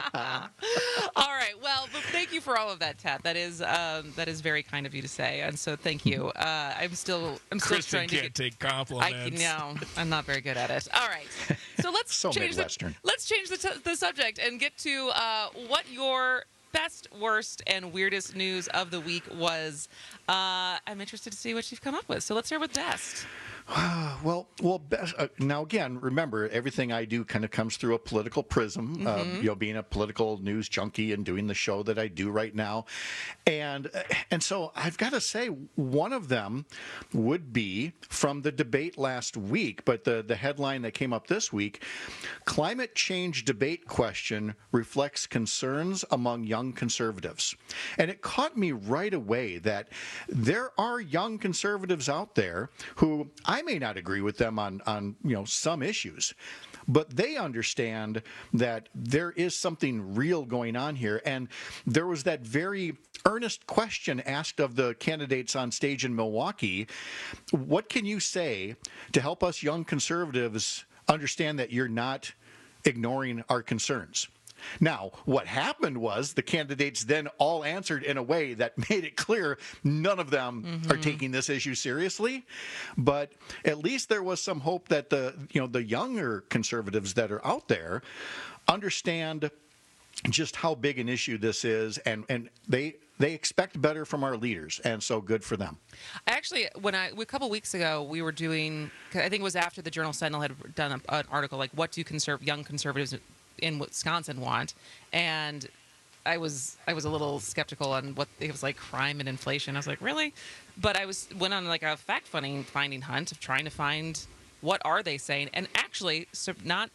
All right. Well, but thank you for all of that, Tat. That is um, that is very kind of you to say, and so thank you. Uh, I'm still I'm still
Kristen
trying to
can't
get.
take
I
compliments.
no, I'm not very good at it. All right. So let's
So
change the,
Midwestern.
let's change the, t- the subject and get to uh, what your best, worst, and weirdest news of the week was. Uh, I'm interested to see what you've come up with. So let's start with best.
Well, well. Best, uh, now again, remember everything I do kind of comes through a political prism. Uh,
Mhm.
you know, being a political news junkie and doing the show that I do right now, and uh, and so I've got to say one of them would be from the debate last week, but the the headline that came up this week: climate change debate question reflects concerns among young conservatives, and it caught me right away that there are young conservatives out there who I may not agree with them on, on you know some issues, but they understand that there is something real going on here. And there was that very earnest question asked of the candidates on stage in Milwaukee: what can you say to help us young conservatives understand that you're not ignoring our concerns? Now, what happened was the candidates then all answered in a way that made it clear none of them
Mm-hmm.
are taking this issue seriously. But at least there was some hope that the you know the younger conservatives that are out there understand just how big an issue this is, and and they they expect better from our leaders, and so good for them.
I actually, when I a couple weeks ago, we were doing. I think it was after the Journal Sentinel had done a, an article like, "What do conserv- young conservatives in Wisconsin want?" And I was I was a little skeptical on what it was like crime and inflation. I was like, really? But I was went on like a fact finding finding hunt of trying to find what are they saying? And actually, so not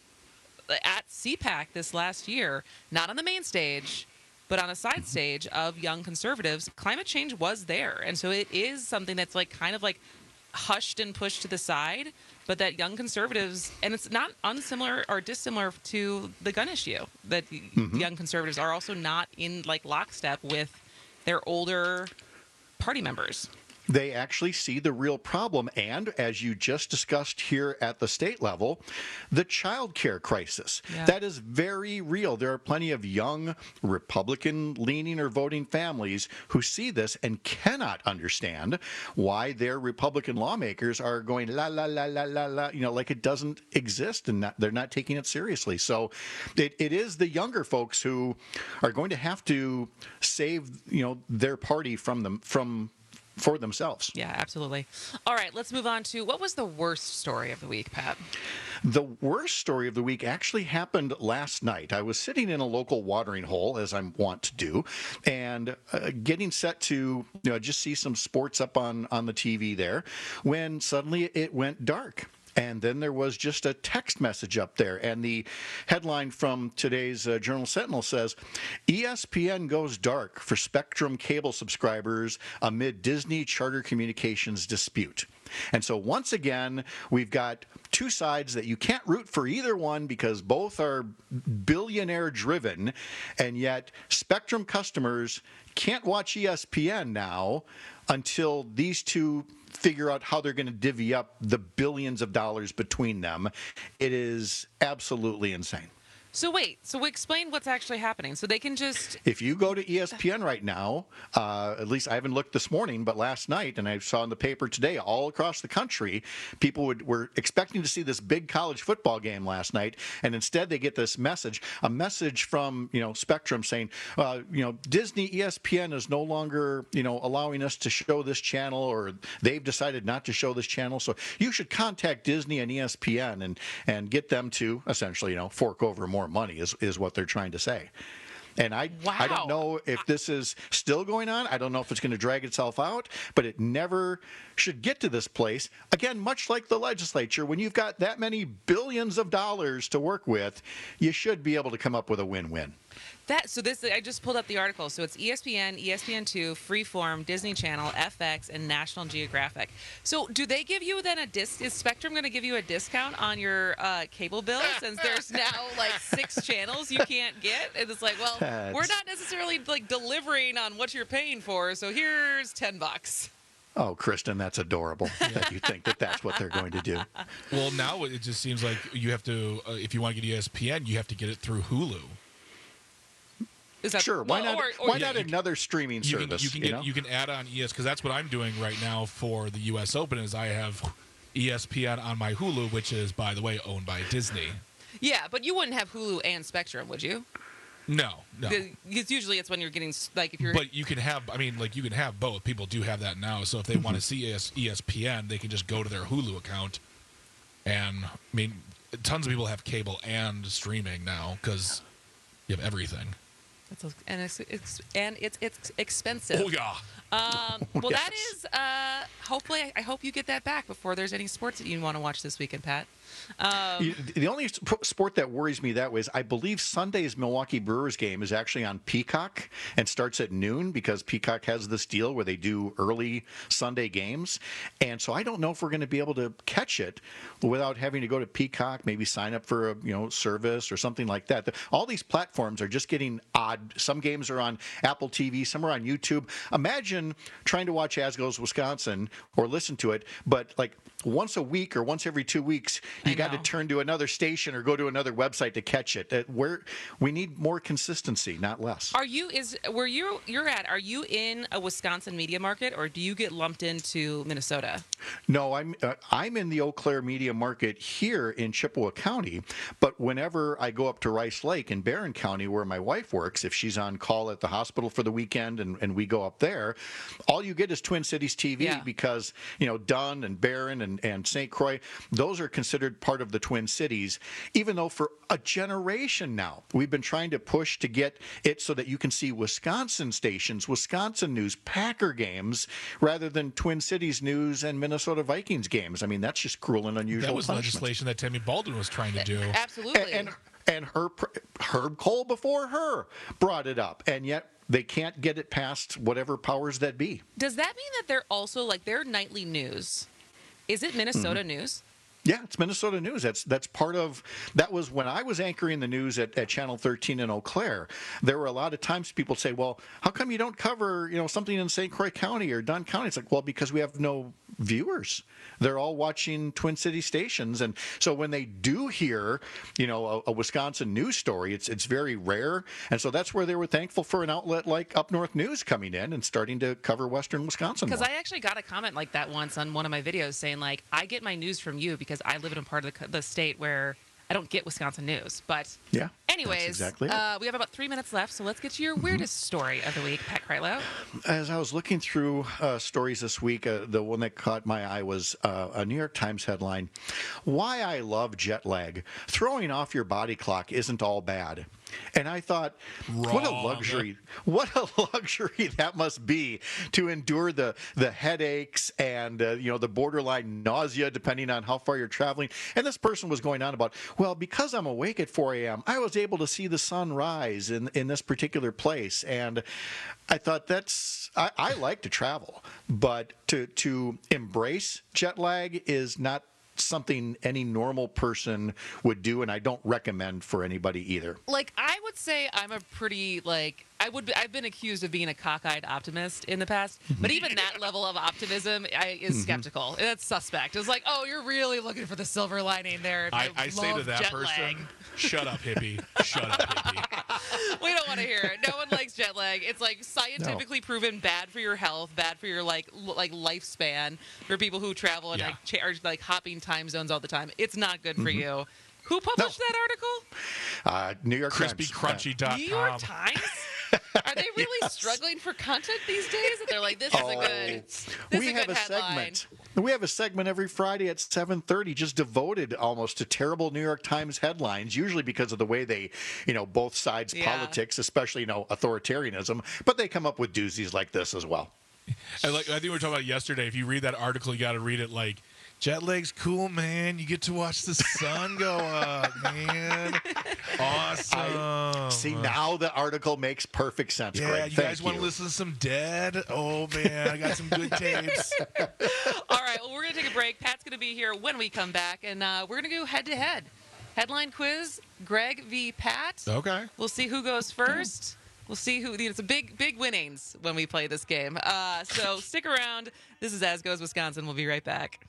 at C PAC this last year, not on the main stage, but on a side stage of Young Conservatives, climate change was there. And so it is something that's like kind of like hushed and pushed to the side, but that Young Conservatives, and it's not unsimilar or dissimilar to the gun issue, that
Mm-hmm.
Young Conservatives are also not in like lockstep with their older party members.
They actually see the real problem, and as you just discussed here at the state level, the child care crisis.
Yeah.
That is very real. There are plenty of young Republican-leaning or voting families who see this and cannot understand why their Republican lawmakers are going la la la la la la, you know, like it doesn't exist, and not, they're not taking it seriously. So it, it is the younger folks who are going to have to save, you know, their party from them from. for themselves.
Yeah, absolutely. All right, let's move on to what was the worst story of the week, Pat?
The worst story of the week actually happened last night. I was sitting in a local watering hole, as I want to do, and uh, getting set to you know, just see some sports up on, on the T V there, when suddenly it went dark. And then there was just a text message up there. And the headline from today's uh, Journal Sentinel says, E S P N goes dark for Spectrum cable subscribers amid Disney Charter Communications dispute. And so once again, we've got two sides that you can't root for either one because both are billionaire driven. And yet Spectrum customers can't watch E S P N now until these two figure out how they're going to divvy up the billions of dollars between them. It is absolutely insane.
So wait, so explain what's actually happening. So they can just...
If you go to E S P N right now, uh, at least I haven't looked this morning, but last night, and I saw in the paper today, all across the country, people would, were expecting to see this big college football game last night, and instead they get this message, a message from you know Spectrum saying, uh, you know, Disney E S P N is no longer you know allowing us to show this channel, or they've decided not to show this channel, so you should contact Disney and E S P N and and get them to essentially you know fork over more money is, is what they're trying to say. And I
wow.
I don't know if this is still going on. I don't know if it's going to drag itself out, but it never should get to this place. Again, much like the legislature, when you've got that many billions of dollars to work with, you should be able to come up with a win-win.
That so this I just pulled up the article. So it's E S P N, E S P N two, Freeform, Disney Channel, F X, and National Geographic. So do they give you then a dis? Is Spectrum going to give you a discount on your uh, cable bill since there's now like six channels you can't get? And it's like, well,
That's...
we're not necessarily like delivering on what you're paying for. So here's ten bucks.
Oh, Kristen, that's adorable that you think that that's what they're going to do.
Well, now it just seems like you have to, uh, if you want to get E S P N, you have to get it through Hulu.
Is that,
sure. Why
well,
not?
or, or
why
yeah,
not
you,
another streaming
you
service?
Can, you can
you
get
know?
you can add on E S because that's what I'm doing right now for the U S Open. Is I have E S P N on my Hulu, which is, by the way, owned by Disney.
Yeah, but you wouldn't have Hulu and Spectrum, would you?
No, no.
Because usually it's when you're getting like if you're.
But you can have. I mean, like you can have both. People do have that now. So if they want to see E S P N, they can just go to their Hulu account. And I mean, tons of people have cable and streaming now because you have everything.
It's, and it's, it's and it's it's expensive.
Oh yeah.
Um, well,
Yes.
that is. Uh, hopefully, I, I hope you get that back before there's any sports that you want to watch this weekend, Pat. Um,
You- the only sp- sport that worries me that way is I believe Sunday's Milwaukee Brewers game is actually on Peacock and starts at noon because Peacock has this deal where they do early Sunday games. And so I don't know if we're going to be able to catch it without having to go to Peacock, maybe sign up for a you know service or something like that. The- All these platforms are just getting odd. Some games are on Apple T V, some are on YouTube. Imagine trying to watch As Goes Wisconsin or listen to it, but like once a week or once every two weeks, you got to turn to another station or go to another website to catch it. Uh, We're, we need more consistency, not less.
are you is where you you're at? Are you in a Wisconsin media market, or do you get lumped into Minnesota?
No, I'm uh, I'm in the Eau Claire media market here in Chippewa County, but whenever I go up to Rice Lake in Barron County, where my wife works, if she's on call at the hospital for the weekend and, and we go up there, all you get is Twin Cities T V
Yeah.
because you know Dunn and Barron and, and Saint Croix, those are considered considered part of the Twin Cities, even though for a generation now we've been trying to push to get it so that you can see Wisconsin stations, Wisconsin news, Packer games, rather than Twin Cities news and Minnesota Vikings games. I mean, that's just cruel and unusual
That was
punishment.
legislation that Tammy Baldwin was trying to do.
Absolutely.
And, and, and Herb, Herb Cole before her brought it up, and yet they can't get it past whatever powers that be.
Does that mean that they're also like their nightly news? Is it Minnesota
Mm-hmm.
news?
Yeah, it's Minnesota news. That's that's part of that was when I was anchoring the news at, at Channel thirteen in Eau Claire. There were a lot of times people say, "Well, how come you don't cover, you know, something in Saint Croix County or Dunn County?" It's like, well, because we have no viewers. They're all watching Twin City stations, and so when they do hear, you know, a, a Wisconsin news story, it's it's very rare, and so that's where they were thankful for an outlet like Up North News coming in and starting to cover Western Wisconsin.
Because
more.
I actually got a comment like that once on one of my videos saying, like, I get my news from you because I live in a part of the, the state where I don't get Wisconsin news. But
yeah,
anyways,
exactly it.
uh, we have about three minutes left, so let's get to your weirdest story of the week, Pat Krylo.
As I was looking through uh, stories this week, uh, the one that caught my eye was uh, a New York Times headline, "Why I Love Jet Lag. Throwing off your body clock isn't all bad." And I thought, what a
Wrong.
luxury, what a luxury that must be to endure the, the headaches and, uh, you know, the borderline nausea depending on how far you're traveling. And this person was going on about, well, because I'm awake at four a.m., I was able to see the sun rise in, in this particular place. And I thought that's, I, I like to travel, but to, to embrace jet lag is not something any normal person would do, and I don't recommend for anybody either.
Like, I would say I'm a pretty, like, I would, I've been accused of being a cockeyed optimist in the past, but even that level of optimism I, is
Mhm.
skeptical. It's suspect. It's like, oh, you're really looking for the silver lining there. If
I,
you
I say to
love
that
jet
person,
lag.
shut up, hippie. Shut up, hippie.
We don't want to hear it. No one likes jet lag. It's like scientifically proven bad for your health, bad for your like l- like lifespan for people who travel and
Yeah.
like cha- are like hopping time zones all the time. It's not good for
Mhm.
you. Who published that article?
Uh, New York
crispy
Times.
crunchy dot com.
New York Times? Are they really struggling for content these days? That they're like, this is a
Oh,
good, this
we
is a
have
good
a
headline.
segment. We have a segment every Friday at seven thirty just devoted almost to terrible New York Times headlines, usually because of the way they, you know, both sides
Yeah.
politics, especially, you know, authoritarianism, but they come up with doozies like this as well.
And like I think we were talking about it yesterday. If you read that article, you got to read it like, jet lag's cool, man. You get to watch the sun go up, man. Awesome.
I, see, now the article makes perfect sense,
Yeah,
Greg.
you
Thank
guys want to listen to some Dead? Oh man, I got some good tapes.
All right, well, we're going to take a break. Pat's going to be here when we come back, and uh, we're going to go head to head. Headline quiz, Greg v. Pat.
Okay.
We'll see who goes first. We'll see who. It's a big, big winnings when we play this game. Uh, so stick around. This is As Goes Wisconsin. We'll be right back.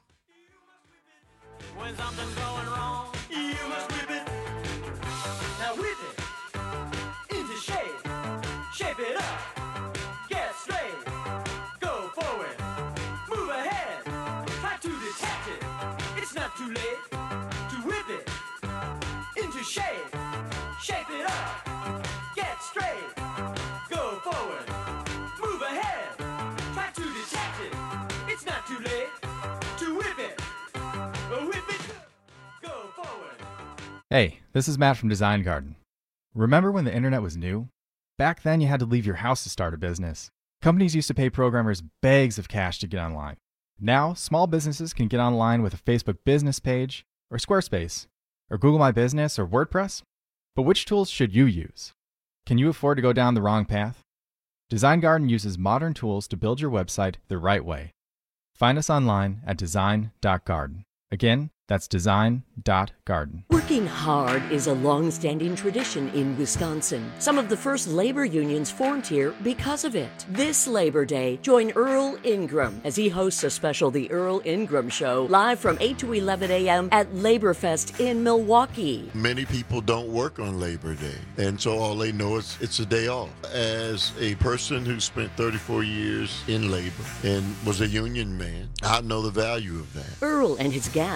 When something's going wrong, you must whip it. Now whip it into shape. Shape it up. Get straight. Go forward. Move ahead. Try to detach it. It's not too late to whip it into shape. Shape it up. Get straight. Go forward. Move ahead. Try to detach it. It's not too late to whip it. Whip it. Go forward.
Hey, this is Matt from Design Garden. Remember when the internet was new? Back then, you had to leave your house to start a business. Companies used to pay programmers bags of cash to get online. Now, small businesses can get online with a Facebook business page, or Squarespace, or Google My Business, or WordPress. But which tools should you use? Can you afford to go down the wrong path? Design Garden uses modern tools to build your website the right way. Find us online at design dot garden. Again, that's design dot garden.
Working hard is a long-standing tradition in Wisconsin. Some of the first labor unions formed here because of it. This Labor Day, join Earl Ingram as he hosts a special The Earl Ingram Show live from eight to eleven a.m. at Laborfest in Milwaukee.
Many people don't work on Labor Day, and so all they know is it's a day off. As a person who spent thirty-four years in labor and was a union man, I know the value of that.
Earl and his guests will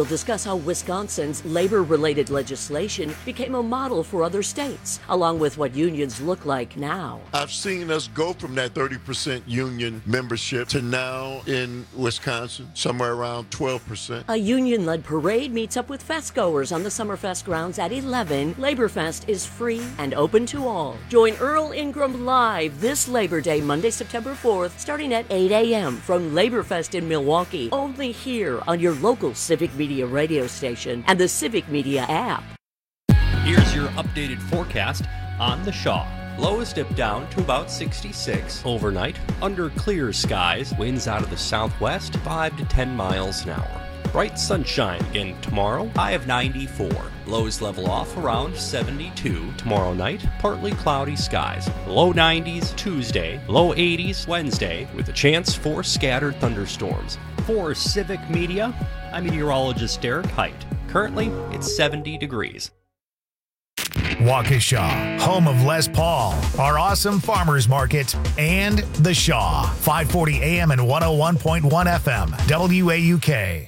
We'll discuss how Wisconsin's labor-related legislation became a model for other states, along with what unions look like now.
I've seen us go from that thirty percent union membership to now in Wisconsin, somewhere around twelve percent.
A union-led parade meets up with festgoers on the Summerfest grounds at eleven. Laborfest is free and open to all. Join Earl Ingram live this Labor Day, Monday, September fourth, starting at eight a.m. from Laborfest in Milwaukee, only here on your local Civic Media radio station and the Civic Media app.
Here's your updated forecast on the Shaw. Lows dip down to about sixty-six overnight. Under clear skies, winds out of the southwest, five to ten miles an hour. Bright sunshine again tomorrow, high of ninety-four. Lows level off around seventy-two tomorrow night, partly cloudy skies. Low nineties Tuesday, low eighties Wednesday, with a chance for scattered thunderstorms. For Civic Media, I'm meteorologist Derek Height. Currently, it's seventy degrees.
Waukesha, home of Les Paul, our awesome farmers market, and The Shaw, five forty A M and one oh one point one F M, W A U K.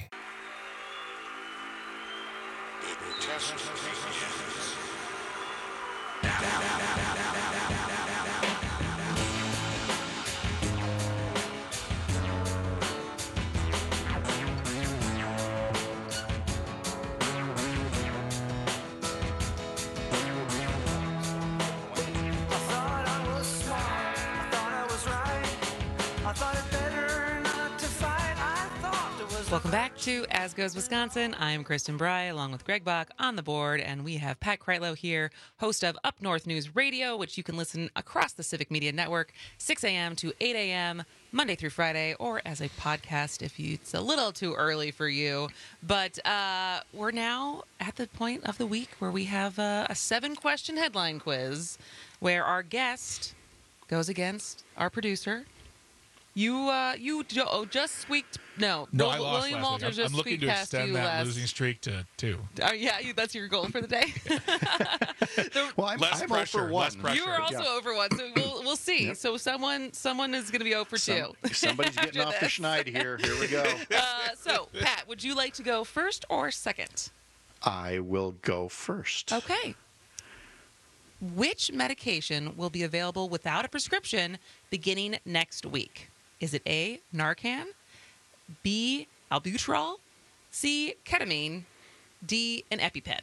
Welcome back to As Goes Wisconsin. I'm Kristen Bry, along with Greg Bach on the board, and we have Pat Kreitlow here, host of Up North News Radio, which you can listen across the Civic Media Network, six a.m. to eight a.m., Monday through Friday, or as a podcast if you, it's a little too early for you. But uh, we're now at the point of the week where we have uh, a seven-question headline quiz where our guest goes against our producer. You uh, you jo- just squeaked. No,
No,
Will-
I lost
William
last
Walters
week. I'm,
just
I'm looking
squeaked
to
past
extend
you
that
last.
losing streak to two.
Uh, yeah, you, that's your goal for the day.
Well, I'm,
Less
I'm
pressure,
oh for one.
less pressure.
You were also
Yeah.
over one, so we'll we'll see.
Yep.
So someone someone is going to be zero for two.
Some- somebody's getting
after
off the
this.
schneid here. Here we go.
Uh, so Pat, would you like to go first or second?
I will go first.
Okay. Which medication will be available without a prescription beginning next week? Is it A, Narcan, B, albuterol, C, ketamine, D, an EpiPen?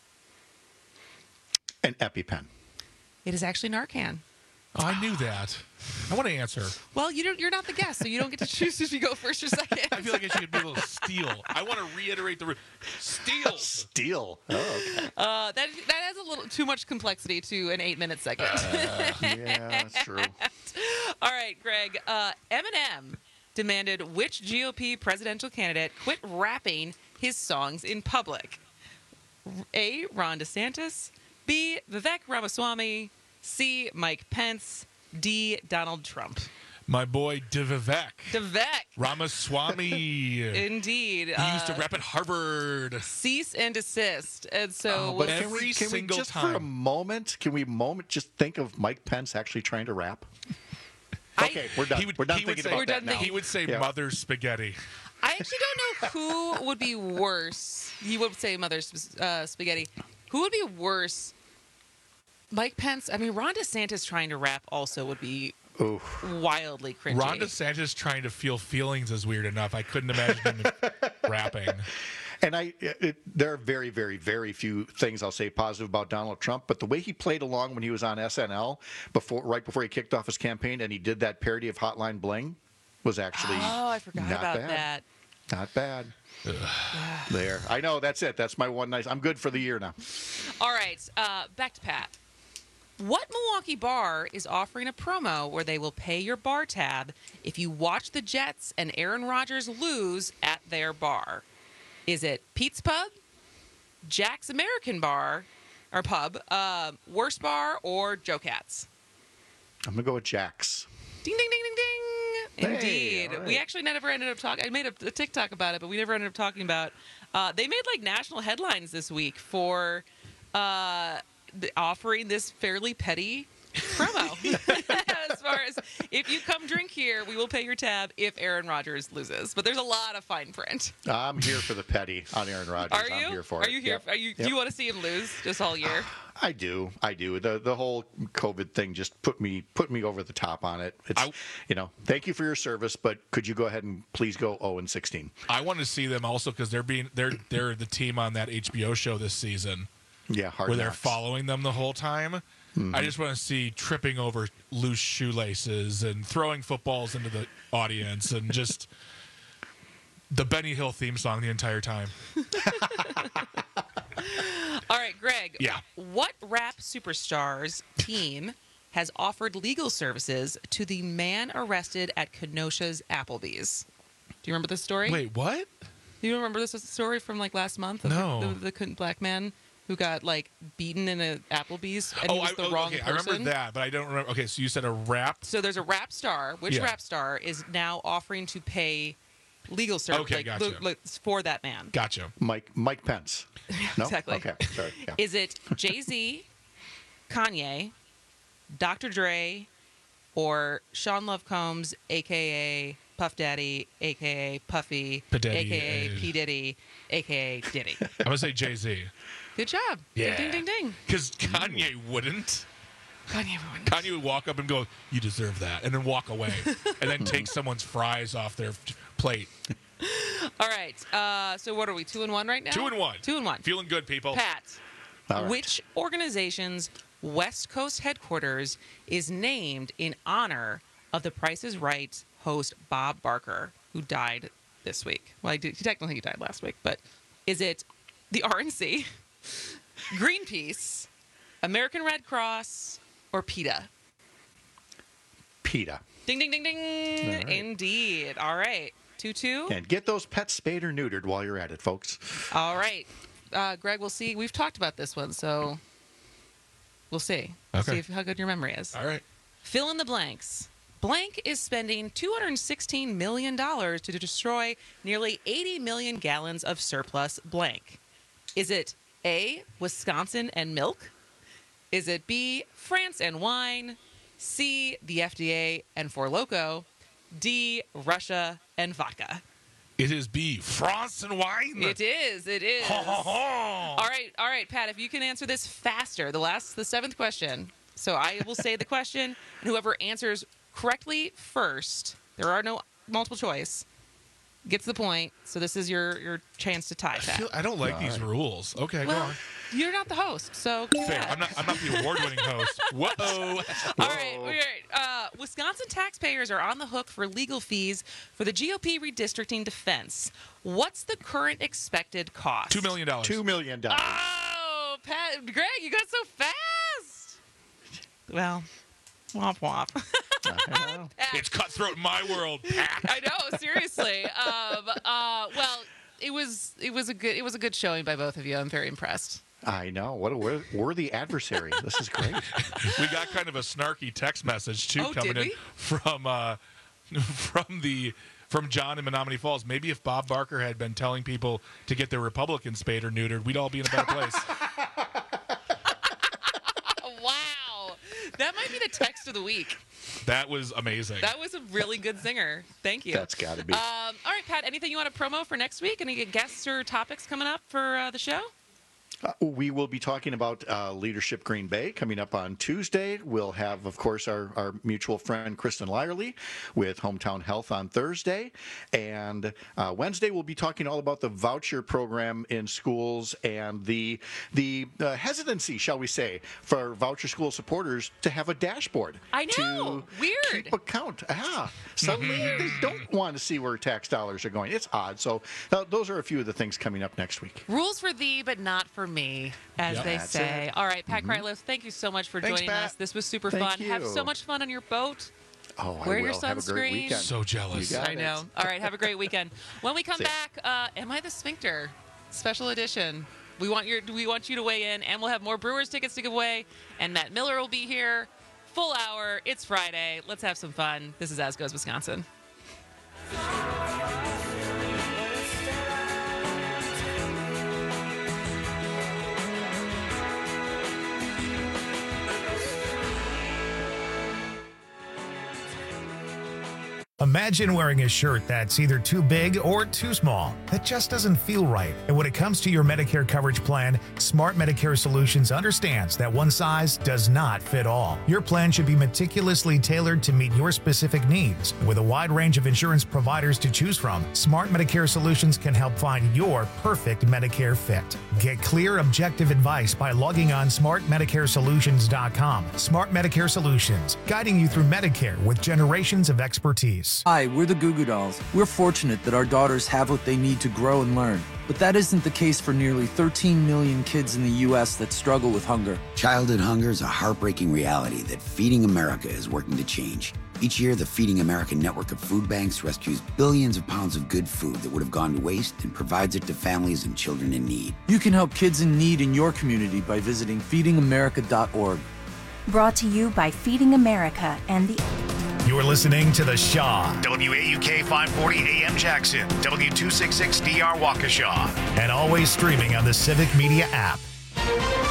An EpiPen.
It is actually Narcan.
Oh, I knew that. I want to answer.
Well, you don't, you're not the guest, so you don't get to choose if you go first or second.
I feel like I should be able to steal. I want to reiterate the re- steal.
Steal. Oh, okay.
Uh, that that adds a little too much complexity to an eight-minute segment.
Uh, yeah, that's true.
All right, Greg. Uh, Eminem demanded which G O P presidential candidate quit rapping his songs in public? A, Ron DeSantis, B, Vivek Ramaswamy, C, Mike Pence, D, Donald Trump.
My boy Vivek.
Vivek.
Ramaswamy.
Indeed.
He used to
uh,
rap at Harvard.
Cease and desist. And so,
Oh,
we'll
but
Can we,
Every
can we
single
just for a
time.
moment, can we moment just think of Mike Pence actually trying to rap?
I-
Okay, we're done.
He would,
we're done
he would
thinking
say,
about
We're
that
done
now.
thinking-
He would say
Yeah.
mother spaghetti.
I actually don't know who would be worse. He would say Mother sp- uh, Spaghetti. Who would be worse? Mike Pence. I mean, Ron DeSantis trying to rap also would be
Oof.
wildly cringy.
Ron DeSantis trying to feel feelings is weird enough. I couldn't imagine him rapping.
And I, it, there are very, very, very few things I'll say positive about Donald Trump. But the way he played along when he was on S N L before, right before he kicked off his campaign, and he did that parody of Hotline Bling, was actually
Oh, I forgot
not
about
bad.
that.
Not bad. There, I know. That's it. That's my one nice. I'm good for the year now.
All right, uh, back to Pat. What Milwaukee bar is offering a promo where they will pay your bar tab if you watch the Jets and Aaron Rodgers lose at their bar? Is it Pete's Pub, Jack's American Bar, or Pub, uh, Worst Bar, or Joe Cats?
I'm gonna go with Jack's.
Ding, ding, ding, ding, ding.
Hey,
Indeed.
all right.
We actually never ended up talking. I made a, a TikTok about it, but we never ended up talking about. Uh, they made like national headlines this week for uh, the, offering this fairly petty promo. It's far as if you come drink here, we will pay your tab if Aaron Rodgers loses. But there's a lot of fine print.
I'm here for the petty on Aaron Rodgers.
Are you?
I'm here for
Are
it.
you here?
Yep.
Are you?
Yep.
Do you want to see him lose just all year?
I do. I do. The the whole COVID thing just put me put me over the top on it. It's you know, thank you for your service, but could you go ahead and please go oh and sixteen?
I want to see them also because they're being they're they're the team on that H B O show this season.
Yeah, Hard
where they're
Knocks.
following them the whole time.
Mhm.
I just want to see tripping over loose shoelaces and throwing footballs into the audience and just the Benny Hill theme song the entire time.
All right, Greg.
Yeah.
What rap superstar's team has offered legal services to the man arrested at Kenosha's Applebee's? Do you remember this story?
Wait, what?
Do you remember this story from like last month? Of
No.
The, the, the black man who got like beaten in a Applebee's and
oh,
he was
I,
the
oh,
wrong
okay.
person.
I remember that, but I don't remember. Okay, so you said a rap.
So there's a rap star. Which
Yeah.
rap star is now offering to pay legal service
Okay,
like,
gotcha.
lo- lo- for that man?
Gotcha.
Mike Mike Pence. No?
Exactly.
Okay. Sorry. Yeah.
Is it Jay-Z, Kanye, Doctor Dre, or Sean Love Combs, a k a. Puff Daddy, a k a. Puffy,
P. Diddy,
a k a.
uh,
P. Diddy, a k a. Diddy?
I'm gonna say Jay-Z.
Good job.
Yeah.
Ding, ding, ding, ding.
Because Kanye wouldn't.
Kanye wouldn't.
Kanye would walk up and go, "You deserve that," and then walk away, and then take someone's fries off their plate.
All right. Uh, so what are we, two and one right now?
Two and one.
Two and one.
Feeling good, people.
Pat,
All right.
which organization's West Coast headquarters is named in honor of The Price is Right host Bob Barker, who died this week? Well, I did, technically he died last week, but is it the R N C, Greenpeace, American Red Cross, or PETA?
PETA.
Ding, ding, ding, ding.
All right.
Indeed. All right. two two.
And get those pets spayed or neutered while you're at it, folks.
All right. Uh, Greg, we'll see. We've talked about this one, so we'll see. We'll
Okay.
see if, how good your memory is.
All right.
Fill in the blanks. Blank is spending two hundred sixteen million dollars to destroy nearly eighty million gallons of surplus blank. Is it A, Wisconsin and milk? Is it B, France and wine? C, the F D A and Four Loko? D, Russia and vodka?
It is B, France and wine.
It is. It is.
Ho, ho, ho.
All right. All right, Pat, if you can answer this faster, the last, the seventh question. So I will say the question, and whoever answers correctly first, there are no multiple choice, gets the point. So this is your, your chance to tie,
I,
Pat.
feel, I don't like
All
these
right.
rules. Okay,
well,
go on.
you're not the host, so
Fair. I'm not. I'm not the award-winning host. Whoa.
All right, all right. Uh, Wisconsin taxpayers are on the hook for legal fees for the G O P redistricting defense. What's the current expected cost?
Two million dollars.
Two million dollars.
Oh, Pat, Greg, you got so fast. Well, womp womp.
It's cutthroat in my world.
I know, seriously. Um, uh, well, it was it was a good it was a good showing by both of you. I'm very impressed.
I know. What a wor- worthy adversary. This is great.
We got kind of a snarky text message too
Oh,
coming
did
in
we?
from uh, from the from John in Menominee Falls. Maybe if Bob Barker had been telling people to get their Republicans spayed or neutered, we'd all be in a better place.
Wow, that might be the text of the week.
That was amazing.
That was a really good zinger. Thank you.
That's got to be.
Um, all right, Pat. Anything you want to promo for next week? Any guests or topics coming up for uh, the show?
Uh, we will be talking about uh, Leadership Green Bay coming up on Tuesday. We'll have, of course, our, our mutual friend Kristen Lyerly with Hometown Health on Thursday. And uh, Wednesday, we'll be talking all about the voucher program in schools and the the uh, hesitancy, shall we say, for voucher school supporters to have a dashboard.
I know.
To
Weird.
keep account. Ah, suddenly they don't want to see where tax dollars are going. It's odd. So uh, those are a few of the things coming up next week.
Rules for thee, but not for me, as
Yep.
they
That's
say.
it.
All right, Pat
Mhm.
Krylos, thank you so much for
Thanks,
joining
Pat.
us. This was super
Thank
fun. Have
you.
so much fun on your boat.
Oh, I
Wear
will.
your
Have a great
sunscreen.
weekend.
So jealous.
You got
I
it.
know. All right, have a great weekend. When we come
See ya.
back, uh, Am I the Sphincter? Special edition. We want your we want you to weigh in, and we'll have more Brewers tickets to give away. And Matt Miller will be here. Full hour. It's Friday. Let's have some fun. This is As Goes Wisconsin.
Imagine wearing a shirt that's either too big or too small. That just doesn't feel right. And when it comes to your Medicare coverage plan, Smart Medicare Solutions understands that one size does not fit all. Your plan should be meticulously tailored to meet your specific needs. With a wide range of insurance providers to choose from, Smart Medicare Solutions can help find your perfect Medicare fit. Get clear, objective advice by logging on smart medicare solutions dot com. Smart Medicare Solutions, guiding you through Medicare with generations of expertise.
Hi, we're the Goo Goo Dolls. We're fortunate that our daughters have what they need to grow and learn. But that isn't the case for nearly thirteen million kids in the U S that struggle with hunger.
Childhood hunger is a heartbreaking reality that Feeding America is working to change. Each year, the Feeding America network of food banks rescues billions of pounds of good food that would have gone to waste and provides it to families and children in need.
You can help kids in need in your community by visiting feeding america dot org.
Brought to you by Feeding America and the...
You're listening to The Shaw, W A U K five forty A M Jackson, W two sixty-six D R Waukesha, and always streaming on the Civic Media app.